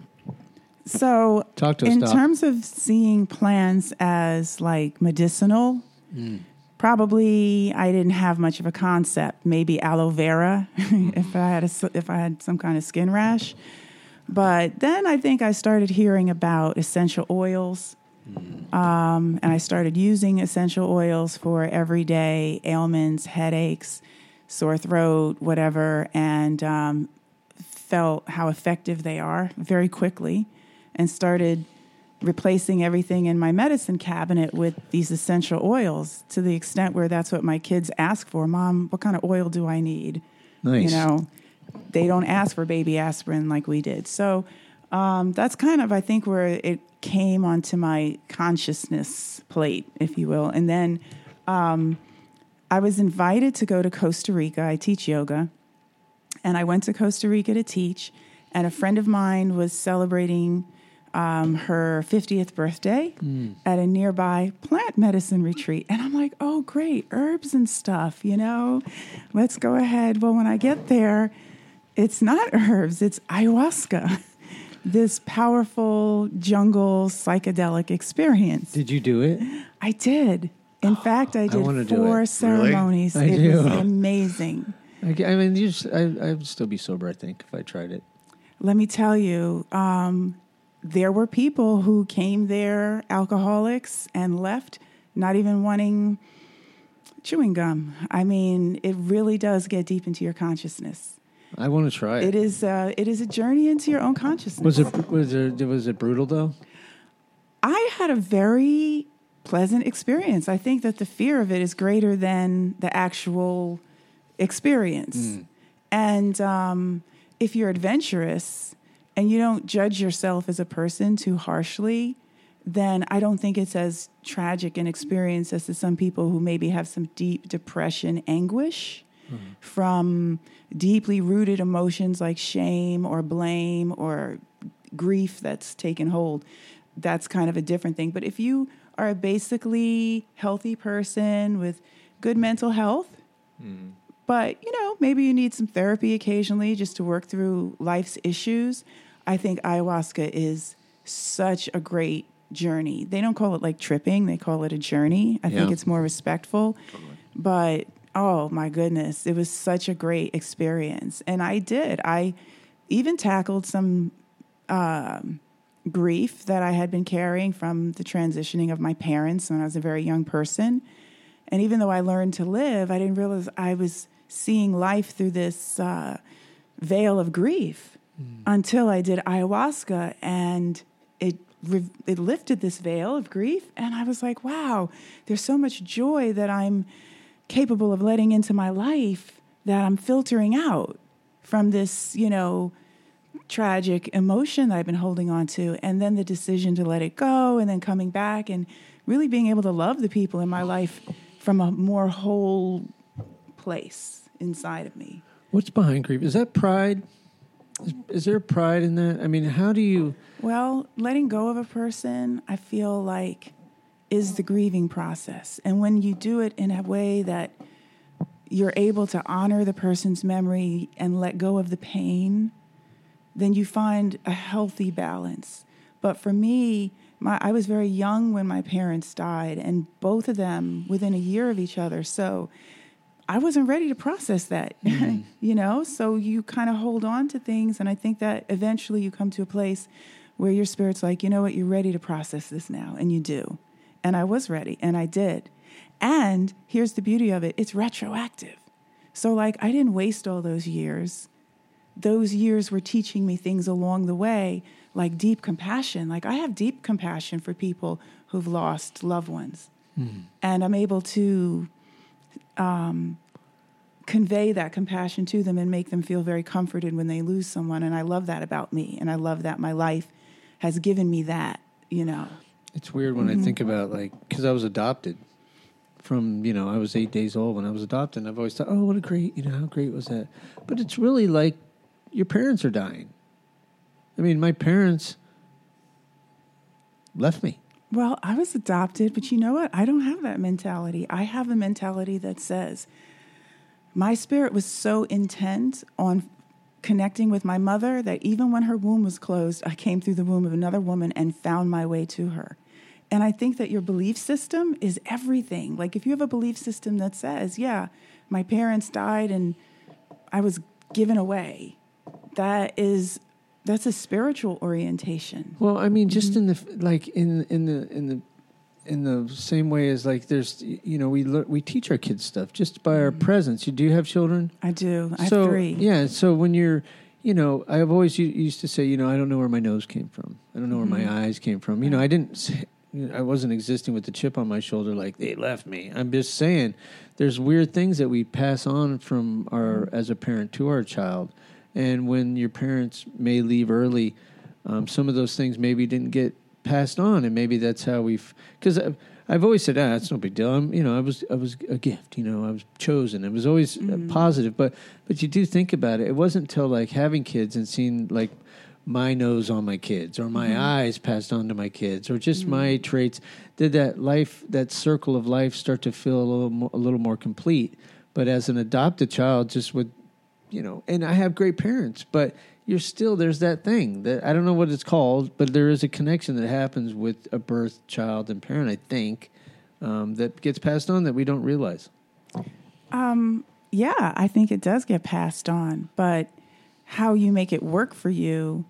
So, Talk to us, in Doc. terms of seeing plants as like medicinal, probably I didn't have much of a concept. Maybe aloe vera if I had a, if I had some kind of skin rash. But then I think I started hearing about essential oils. Um, and I started using essential oils for everyday ailments, headaches, sore throat, whatever, and um, felt how effective they are very quickly, and started replacing everything in my medicine cabinet with these essential oils to the extent where that's what my kids ask for. Mom, what kind of oil do I need? Nice. You know, they don't ask for baby aspirin like we did. So um, that's kind of, I think, where it came onto my consciousness plate, if you will. And then um, I was invited to go to Costa Rica. I teach yoga. And I went to Costa Rica to teach. And a friend of mine was celebrating um, her fiftieth birthday mm. at a nearby plant medicine retreat. And I'm like, oh, great, herbs and stuff, you know, let's go ahead. Well, when I get there, it's not herbs, it's ayahuasca. This powerful jungle psychedelic experience. Did you do it? I did. In fact, I did I four ceremonies. Really? I it do. was amazing. I, I mean, you just, I, I would still be sober, I think, if I tried it. Let me tell you, um, there were people who came there, alcoholics, and left not even wanting chewing gum. I mean, it really does get deep into your consciousness. I want to try it. It is. Uh, it is a journey into your own consciousness. Was it? Was it? Was it brutal though? I had a very pleasant experience. I think that the fear of it is greater than the actual experience. Mm. And um, if you're adventurous and you don't judge yourself as a person too harshly, then I don't think it's as tragic an experience as to some people who maybe have some deep depression, anguish. Mm-hmm. From deeply rooted emotions like shame or blame or grief that's taken hold. That's kind of a different thing. But if you are a basically healthy person with good mental health, mm. but, you know, maybe you need some therapy occasionally just to work through life's issues, I think ayahuasca is such a great journey. They don't call it like tripping. They call it a journey. I yeah. think it's more respectful. Totally. But oh, my goodness. It was such a great experience. And I did. I even tackled some um, grief that I had been carrying from the transitioning of my parents when I was a very young person. And even though I learned to live, I didn't realize I was seeing life through this uh, veil of grief mm. until I did ayahuasca. And it it lifted this veil of grief. And I was like, wow, there's so much joy that I'm capable of letting into my life that I'm filtering out from this, you know, tragic emotion that I've been holding on to. And then the decision to let it go and then coming back and really being able to love the people in my life from a more whole place inside of me. What's behind grief? Is that pride? Is, is there pride in that? I mean, how do you... Well, letting go of a person, I feel like, is the grieving process. And when you do it in a way that you're able to honor the person's memory and let go of the pain, then you find a healthy balance. But for me, my, I was very young when my parents died, and both of them within a year of each other. So I wasn't ready to process that, mm. you know? So you kind of hold on to things, and I think that eventually you come to a place where your spirit's like, you know what, you're ready to process this now, and you do. And I was ready, and I did. And here's the beauty of it. It's retroactive. So, like, I didn't waste all those years. Those years were teaching me things along the way, like deep compassion. Like, I have deep compassion for people who've lost loved ones. Mm. And I'm able to um, convey that compassion to them and make them feel very comforted when they lose someone. And I love that about me. And I love that my life has given me that, you know. It's weird when mm-hmm. I think about, like, because I was adopted from, you know, I was eight days old when I was adopted. And I've always thought, oh, what a great, you know, how great was that? But it's really like your parents are dying. I mean, my parents left me. Well, I was adopted, but you know what? I don't have that mentality. I have a mentality that says my spirit was so intent on connecting with my mother that even when her womb was closed, I came through the womb of another woman and found my way to her. And I think that your belief system is everything. Like if you have a belief system that says, yeah, my parents died and I was given away, that is, that's a spiritual orientation. Well, I mean, just mm-hmm. in the, like in, in the, in the, in the same way as like there's, you know, we lear- we teach our kids stuff just by our presence. You do you have children? I do. I so, have three. Yeah. So when you're, you know, I've always u- used to say, you know, I don't know where my nose came from. I don't know where mm-hmm. my eyes came from. You know, I didn't, say, you know, I wasn't existing with the chip on my shoulder like they left me. I'm just saying there's weird things that we pass on from our, as a parent to our child. And when your parents may leave early, um, some of those things maybe didn't get passed on, and maybe that's how we've. Because I've, I've always said, ah, it's no big deal. I'm, you know, I was, I was a gift. You know, I was chosen. It was always mm-hmm. positive. But, but you do think about it. It wasn't until like having kids and seeing like my nose on my kids, or my mm-hmm. eyes passed on to my kids, or just mm-hmm. my traits, did that life, that circle of life, start to feel a little, more, a little more complete. But as an adopted child, just with, you know, and I have great parents, but you're still, there's that thing that I don't know what it's called, but there is a connection that happens with a birth child and parent, I think, um, that gets passed on that we don't realize. Um, yeah, I think it does get passed on, but how you make it work for you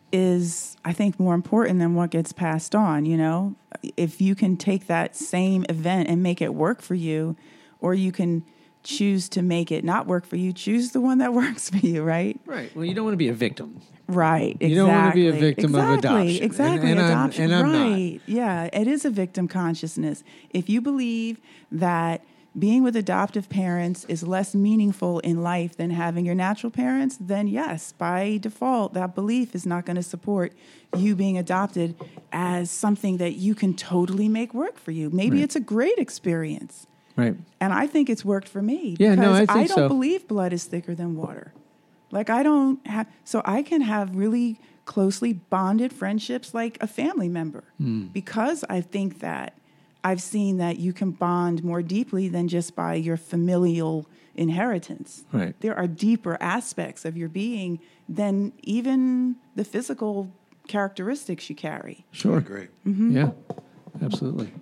is, I think, more important than what gets passed on. You know, if you can take that same event and make it work for you, or you can choose to make it not work for you, choose the one that works for you, right? Right. Well, you don't want to be a victim. Right. Exactly. You don't want to be a victim exactly. of adoption. Exactly. And, and adoption. I'm, and I'm right. not. Yeah. It is a victim consciousness. If you believe that being with adoptive parents is less meaningful in life than having your natural parents, then yes, by default, that belief is not going to support you being adopted as something that you can totally make work for you. Maybe right. it's a great experience. Right. And I think it's worked for me. Yeah, no, I think I don't so. believe blood is thicker than water. Like I don't have, so I can have really closely bonded friendships like a family member mm. because I think that I've seen that you can bond more deeply than just by your familial inheritance. Right. There are deeper aspects of your being than even the physical characteristics you carry. Sure. Great. Mm-hmm. Yeah, absolutely.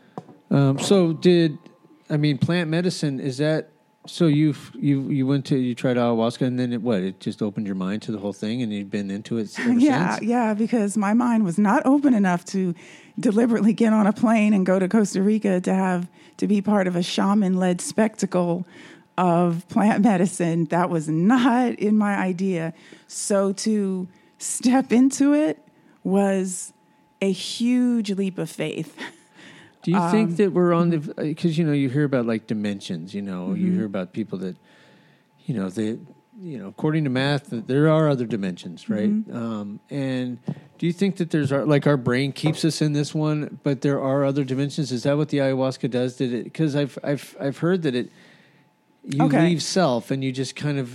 Um, so did, I mean, plant medicine, is that, so you've, you you went to, you tried ayahuasca and then it, what, it just opened your mind to the whole thing and you've been into it ever yeah, since? Yeah, because my mind was not open enough to deliberately get on a plane and go to Costa Rica to have, to be part of a shaman-led spectacle of plant medicine. That was not in my idea. So to step into it was a huge leap of faith. Do you Um, think that we're on the, because, you know, you hear about like dimensions, you know, Mm-hmm. you hear about people that, you know, they, you know, according to math, that there are other dimensions, right? Mm-hmm. Um, and do you think that there's, our, like our brain keeps us in this one, but there are other dimensions? Is that what the ayahuasca does? Did it, because I've, I've, I've heard that it, you Okay. leave self and you just kind of,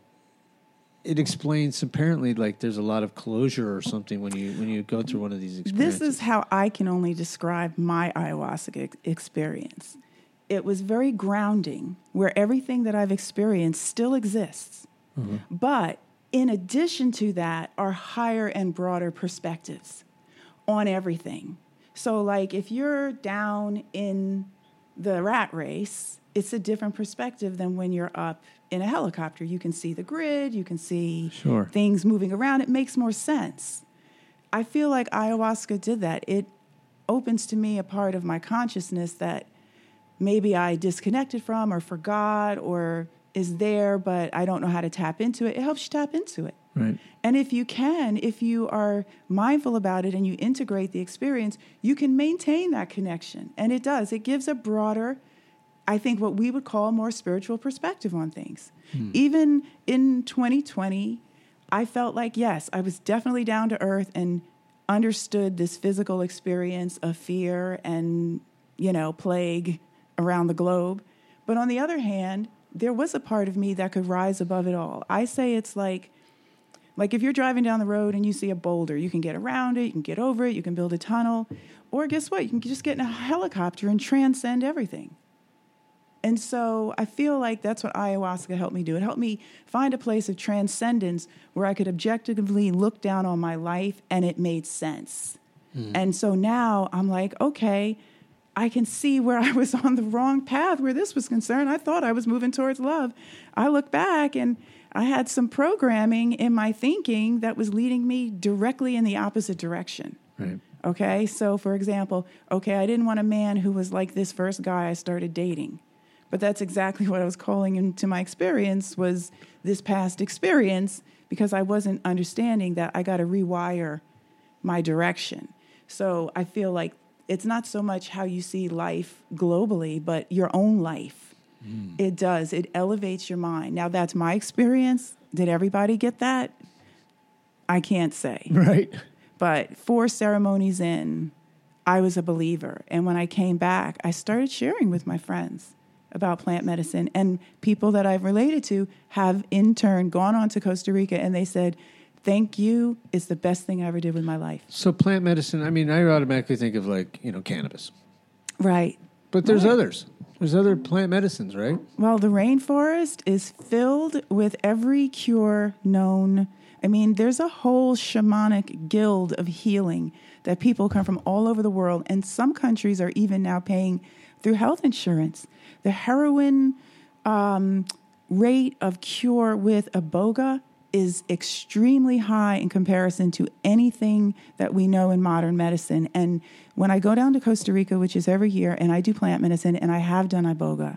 it explains apparently like there's a lot of closure or something when you when you go through one of these experiences. This is how I can only describe my ayahuasca ex- experience. It was very grounding, where everything that I've experienced still exists. Mm-hmm. But in addition to that are higher and broader perspectives on everything. So like if you're down in the rat race, it's a different perspective than when you're up in a helicopter. You can see the grid, you can see Sure. things moving around. It makes more sense. I feel like ayahuasca did that. It opens to me a part of my consciousness that maybe I disconnected from or forgot or is there, but I don't know how to tap into it. It helps you tap into it. Right. And if you can, if you are mindful about it and you integrate the experience, you can maintain that connection. And it does. It gives a broader, I think, what we would call a more spiritual perspective on things. Hmm. Even in twenty twenty, I felt like, yes, I was definitely down to earth and understood this physical experience of fear and, you know, plague around the globe. But on the other hand, there was a part of me that could rise above it all. I say it's like, like if you're driving down the road and you see a boulder, you can get around it, you can get over it, you can build a tunnel, or guess what? You can just get in a helicopter and transcend everything. And so I feel like that's what ayahuasca helped me do. It helped me find a place of transcendence where I could objectively look down on my life and it made sense. Mm. And so now I'm like, okay, I can see where I was on the wrong path where this was concerned. I thought I was moving towards love. I look back and I had some programming in my thinking that was leading me directly in the opposite direction. Right. Okay, so for example, okay, I didn't want a man who was like this first guy I started dating. But that's exactly what I was calling into my experience was this past experience because I wasn't understanding that I got to rewire my direction. So I feel like it's not so much how you see life globally, but your own life. Mm. It does. It elevates your mind. Now, that's my experience. Did everybody get that? I can't say. Right. But four ceremonies in, I was a believer. And when I came back, I started sharing with my friends about plant medicine. And people that I've related to have, in turn, gone on to Costa Rica, and they said, thank you. It's the best thing I ever did with my life. So plant medicine, I mean, I automatically think of like, you know, cannabis. Right. But there's right. others. There's other plant medicines, right? Well, the rainforest is filled with every cure known. I mean, there's a whole shamanic guild of healing that people come from all over the world. And some countries are even now paying through health insurance. The heroin um, rate of cure with iboga is extremely high in comparison to anything that we know in modern medicine. And when I go down to Costa Rica, which is every year, and I do plant medicine, and I have done iboga,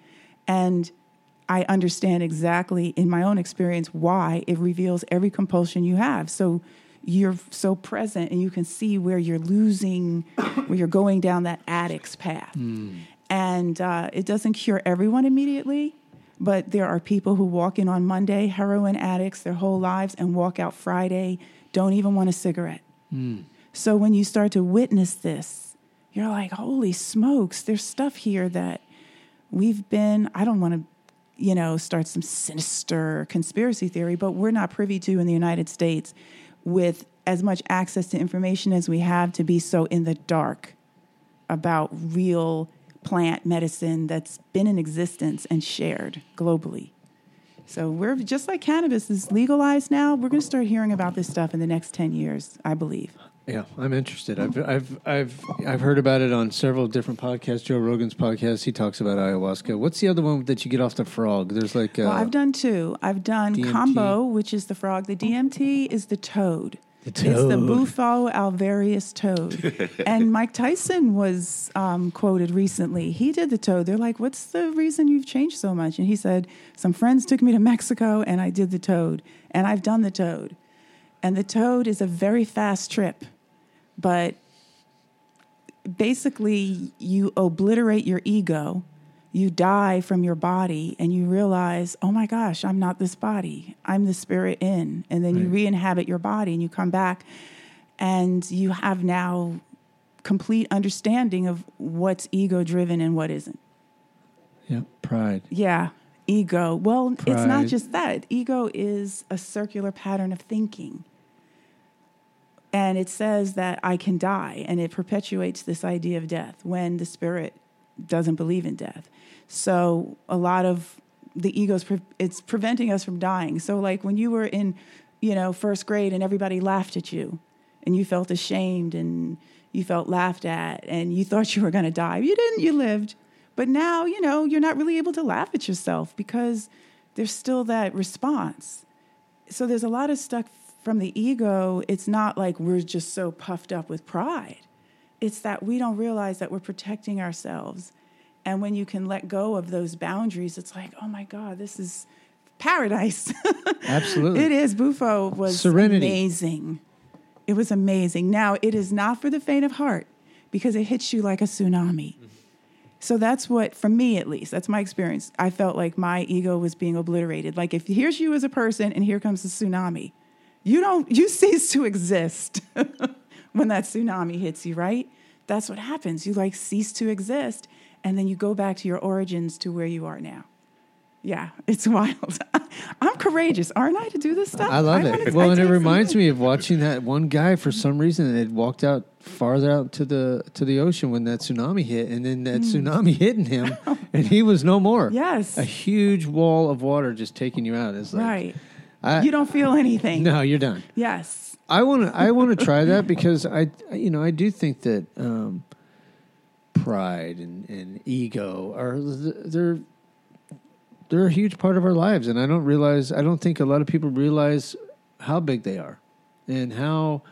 and I understand exactly in my own experience why it reveals every compulsion you have. So you're so present and you can see where you're losing, where you're going down that addict's path. Mm. And uh, it doesn't cure everyone immediately, but there are people who walk in on Monday, heroin addicts their whole lives, and walk out Friday, don't even want a cigarette. Mm. So when you start to witness this, you're like, holy smokes, there's stuff here that we've been, I don't want to, you know, start some sinister conspiracy theory, but we're not privy to in the United States with as much access to information as we have to be so in the dark about real plant medicine that's been in existence and shared globally. So we're just like cannabis is legalized now. We're going to start hearing about this stuff in the next ten years, I believe. Yeah, I'm interested. I've I've I've I've heard about it on several different podcasts. Joe Rogan's podcast, he talks about ayahuasca. What's the other one that you get off the frog? There's like uh, well, I've done two. I've done D M T. Combo, which is the frog. The D M T is the toad. The toad. It's the Bufo alvarius toad. And Mike Tyson was um, quoted recently. He did the toad. They're like, what's the reason you've changed so much? And he said, some friends took me to Mexico and I did the toad. And I've done the toad. And the toad is a very fast trip. But basically, you obliterate your ego. You die from your body and you realize, oh my gosh, I'm not this body. I'm the spirit in. And then right. you re-inhabit your body and you come back and you have now complete understanding of what's ego-driven and what isn't. Yeah, pride. Yeah, ego. Well, pride. It's not just that. Ego is a circular pattern of thinking. And it says that I can die, and it perpetuates this idea of death when the spirit doesn't believe in death. So a lot of the ego's, pre- it's preventing us from dying. So like when you were in, you know, first grade and everybody laughed at you and you felt ashamed and you felt laughed at and you thought you were going to die. You didn't, you lived. But now, you know, you're not really able to laugh at yourself because there's still that response. So there's a lot of stuff from the ego. It's not like we're just so puffed up with pride. It's that we don't realize that we're protecting ourselves. And when you can let go of those boundaries, it's like, oh my God, this is paradise. Absolutely. It is. Bufo was Serenity. Amazing. It was amazing. Now, it is not for the faint of heart because it hits you like a tsunami. Mm-hmm. So that's what, for me at least, that's my experience. I felt like my ego was being obliterated. Like if here's you as a person and here comes a tsunami, you don't, you cease to exist when that tsunami hits you, right? That's what happens. You like cease to exist. And then you go back to your origins to where you are now. Yeah, it's wild. I'm courageous, aren't I, to do this stuff? I love I it. wanna, well, I and it take reminds something. me of watching that one guy for some reason and had walked out farther out to the to the ocean when that tsunami hit, and then that mm. tsunami hitting him, and he was no more. Yes. A huge wall of water just taking you out. It's like, right. I, You don't feel anything. No, you're done. Yes. I want to. I want to try that because I, you know, I do think that um, pride and, and ego are they're they're a huge part of our lives, and I don't realize. I don't think a lot of people realize how big they are, and how.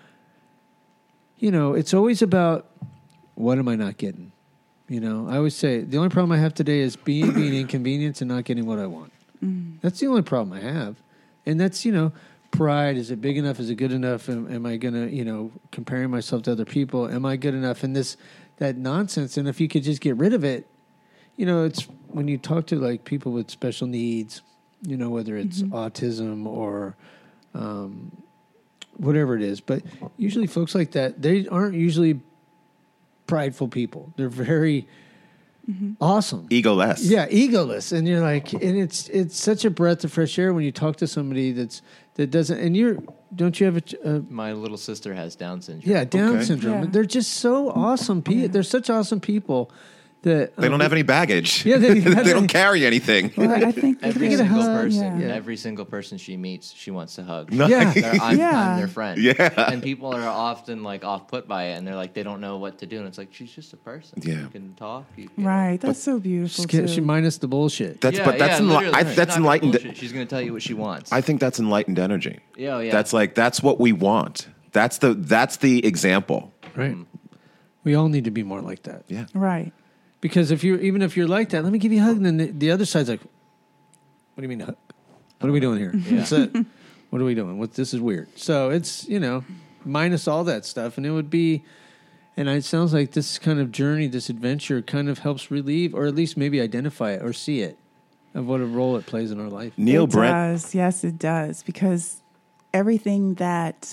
You know, it's always about what am I not getting. You know, I always say the only problem I have today is being being inconvenienced and not getting what I want. Mm. That's the only problem I have, and that's you know. Pride, is it big enough? Is it good enough? Am, am I going to, you know, comparing myself to other people? Am I good enough? And this, that nonsense. And if you could just get rid of it, you know, it's when you talk to like people with special needs, you know, whether it's mm-hmm. autism or um, whatever it is. But usually folks like that, they aren't usually prideful people. They're very mm-hmm. awesome. Egoless. Yeah, egoless. And you're like, and it's it's such a breath of fresh air when you talk to somebody that's that doesn't, and you're, don't you have a... a My little sister has Down syndrome. Yeah, Down okay. syndrome. Yeah. They're just so awesome people. They're such awesome people that... They um, don't have any baggage. Yeah, they- they don't carry anything. Well, I think Every get a single hug, person, yeah. every single person she meets, she wants to hug. No. Yeah. They're- I'm, Yeah. I'm their friend. Yeah. And people are often like off put by it, and they're like they don't know what to do, and it's like she's just a person. Yeah. You can talk. You, you know. Right. That's so beautiful, Just get- too. she minus the bullshit. That's Yeah, but that's yeah, enli- literally. I, She's that's not gonna enlightened. bullshit. She's going to tell you what she wants. I think that's enlightened energy. Yeah, yeah. That's like that's what we want. That's the that's the example. Right. We all need to be more like that. Yeah. Right. Because if you're, even if you're like that, let me give you a hug. And then the, the other side's like, what do you mean hug? What are we doing here? Yeah. That's it. What are we doing? What, this is weird. So it's, you know, minus all that stuff. And it would be, and it sounds like this kind of journey, this adventure kind of helps relieve, or at least maybe identify it or see it, of what a role it plays in our life. Neil it Brent. does. Yes, it does. Because everything that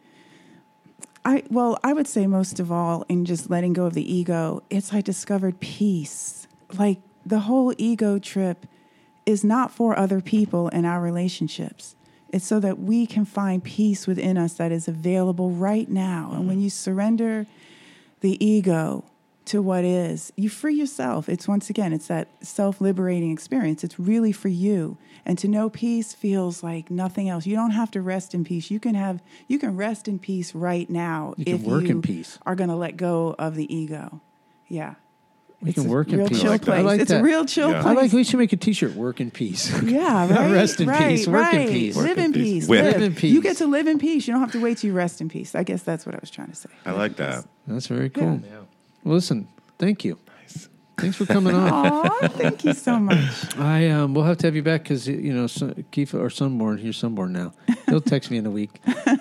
I, well, I would say most of all, in just letting go of the ego, it's I discovered peace. Like the whole ego trip is not for other people and our relationships. It's so that we can find peace within us that is available right now. And when you surrender the ego to what is, you free yourself. It's once again, it's that self-liberating experience. It's really for you. And to know peace feels like nothing else. You don't have to rest in peace. You can have, you can rest in peace right now You can if work you in peace. are going to let go of the ego. Yeah. We It's can a work in real peace. chill I like that. place. I like it's that. a real chill Yeah. I place. like, we should make a t-shirt, work in peace. Yeah, Not right. rest in right, peace, work in right. peace. Live Work in in peace. peace. With- Live. Live in peace. You get to live in peace. You don't have to wait till you rest in peace. I guess that's what I was trying to say. I like that. That's very cool. Yeah. Well, listen, thank you. Thanks for coming on. Aw, thank you so much. I um, we'll have to have you back because you know son, Keith or Sunborn. You're Sunborn now. He'll text me in a week.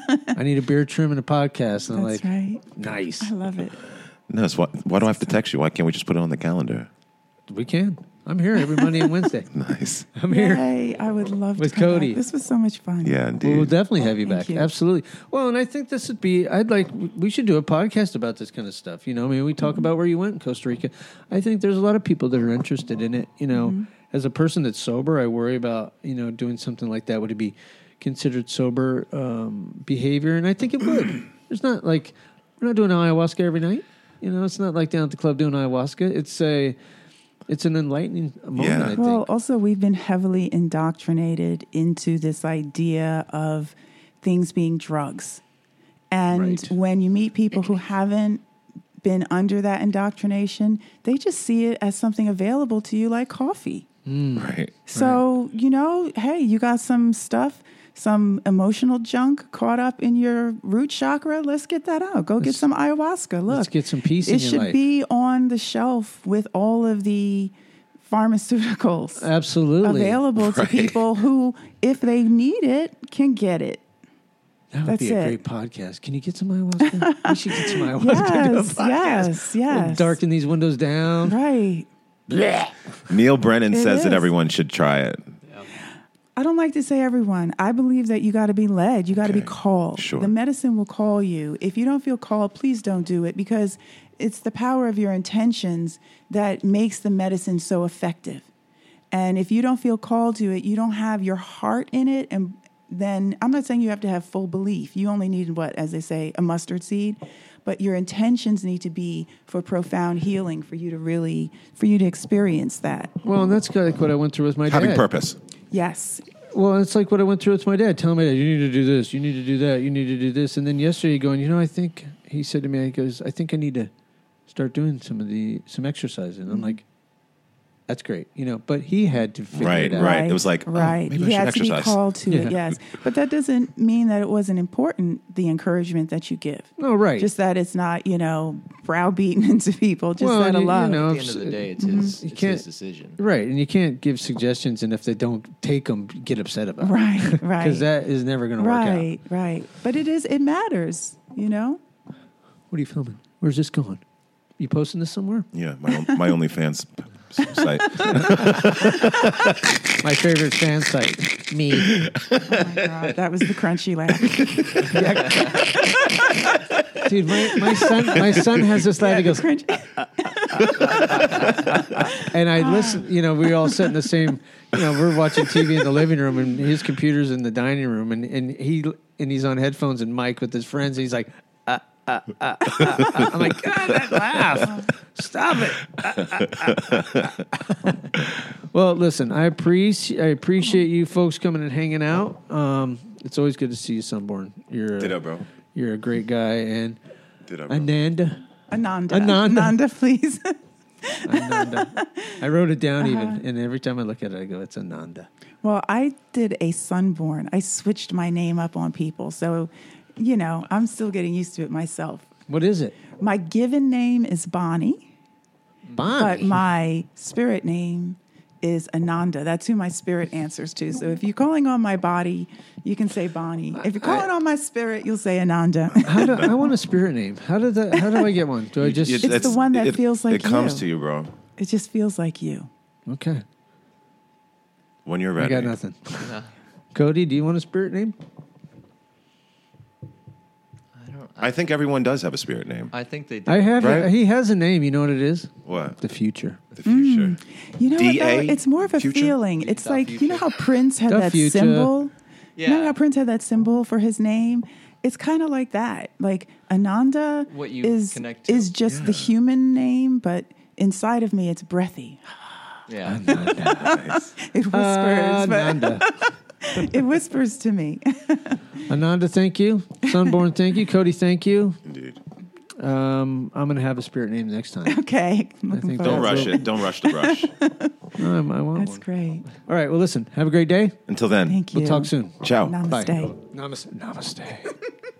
I need a beard trim and a podcast, and I'm That's like, right. nice. I love it. No, it's why, why do I have to text you? Why can't we just put it on the calendar? We can. I'm here every Monday and Wednesday. Nice. I'm here. Yay, I would love With to come Cody. back. This was so much fun. Yeah, Well, indeed. we'll definitely have you Thank back. you. Absolutely. Well, and I think this would be. I'd like. We should do a podcast about this kind of stuff. You know, I mean, we talk about where you went in Costa Rica. I think there's a lot of people that are interested in it. You know, Mm-hmm. as a person that's sober, I worry about you know doing something like that. Would it be considered sober um, behavior? And I think it would. There's not like we're not doing ayahuasca every night. You know, it's not like down at the club doing ayahuasca. It's a it's an enlightening moment. Yeah. I think. Well, also, we've been heavily indoctrinated into this idea of things being drugs. And Right. when you meet people who haven't been under that indoctrination, they just see it as something available to you like coffee. Right. So, you know, hey, you got some stuff, some emotional junk caught up in your root chakra. Let's get that out. Go get some ayahuasca. Look, let's get some peace in it your should life. be on the shelf with all of the pharmaceuticals Absolutely. available to Right. people who, if they need it, can get it. That would That's be a it. great podcast. Can you get some ayahuasca? We should get some ayahuasca. and do a Yes, podcast. yes, We'll yes. darken these windows down. Right. Neil Brennan It says that is. everyone should try it. I don't like to say everyone. I believe that you got to be led. You got to be Okay. called. Sure. The medicine will call you. If you don't feel called, please don't do it because it's the power of your intentions that makes the medicine so effective. And if you don't feel called to it, you don't have your heart in it. And then I'm not saying you have to have full belief. You only need what, as they say, a mustard seed. But your intentions need to be for profound healing for you to really, for you to experience that. Well, and that's kind of like what I went through with my dad. Having purpose. Yes. Well, it's like what I went through with my dad. Telling my dad, you need to do this, you need to do that, you need to do this. And then yesterday going, you know, I think, he said to me, he goes, I think I need to start doing some of the, some exercise. And I'm like, that's great, you know, but he had to figure Right, it out. right. It was like, oh, right. maybe I he should has to be exercise. called to it, Yeah. yes. But that doesn't mean that it wasn't important, the encouragement that you give. No, right. Just that it's not, you know, browbeaten into people. Just Well, that you- you alone. know, At the end of the day, it's his, You it's can't- his decision. Right, and you can't give suggestions, and if they don't take them, get upset about it. Right, right. Because that is never going to work out. Right, right. But it is, it matters, you know? What are you filming? Where's this going? You posting this somewhere? Yeah, my own, my OnlyFans site. My favorite fan site. Me. Oh my God, that was the crunchy laugh. Dude, my, my son my son has this laugh. He goes, Crunchy. and I listen, you know, we all sit in the same, you know, we're watching T V in the living room and his computer's in the dining room and, and he and he's on headphones and mic with his friends and he's like, uh, uh, uh, uh, uh. I'm like, God, that laugh. Stop it. Uh, uh, uh, uh. Well, listen, I appreciate I appreciate you folks coming and hanging out. Um, it's always good to see you, Sunborn. You're a, Ditto, bro. You're a great guy. And Ditto, bro. Ananda. Ananda. Ananda. Ananda, please. Ananda. I wrote it down Uh-huh. even, and every time I look at it, I go, it's Ananda. Well, I did a Sunborn. I switched my name up on people. So, you know, I'm still getting used to it myself. What is it? My given name is Bonnie, Bonnie. but my spirit name is Ananda. That's who my spirit answers to. So if you're calling on my body, you can say Bonnie. If you're calling on my spirit, you'll say Ananda. How do, I want a spirit name. How did that? How do I get one? Do I just? You- It's the one that it- feels like It comes you. to you, bro. It just feels like you. Okay. When you're I ready. got nothing. Cody, do you want a spirit name? I don't. I, I think everyone does have a spirit name. I think they do. I have. Right? A, he has a name. You know what it is? What? The future. The future. You know what, D A? though? It's more of a Future? feeling. It's The like, you know future. how Prince had The that future. symbol? You know Yeah. how Prince had that symbol for his name? It's kind of like that. Like Ananda What you is, connect to. is just the human name, but inside of me, it's breathy. Yeah. It whispers, but Ananda. it whispers to me. Ananda, thank you. Sunborn, thank you. Cody, thank you. Indeed. Um, I'm going to have a spirit name next time. Okay. I'm looking think forward Don't to rush it. Don't rush the brush. Um, I want That's one. great. All right. Well, listen. Have a great day. Until then. Thank you. We'll talk soon. Ciao. Namaste. Bye. Namaste. Namaste.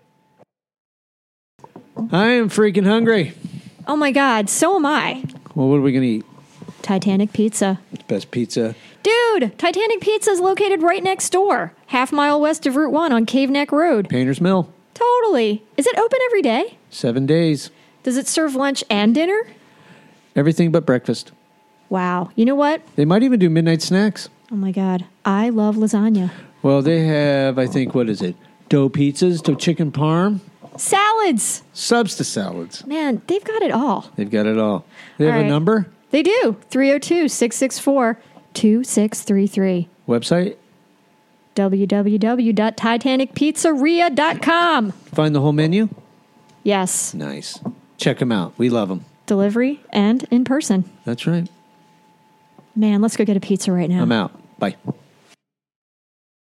I am freaking hungry. Oh my God, so am I. Well, what are we going to eat? Titanic Pizza. Best pizza. Dude, Titanic Pizza is located right next door, half mile west of Route one on Cave Neck Road. Painter's Mill. Totally. Is it open every day? Seven days. Does it serve lunch and dinner? Everything but breakfast. Wow. You know what? They might even do midnight snacks. Oh my God, I love lasagna. Well, they have, I think, what is it? Dough pizzas, dough chicken parm, Salads. subs to salads. Man, they've got it all. They've got it all. They have All a right. number? They do. three oh two, six six four, two six three three. Website? w w w dot titanic pizzeria dot com. Find the whole menu? Yes. Nice. Check them out. We love them. Delivery and in person. That's right. Man, let's go get a pizza right now. I'm out. Bye.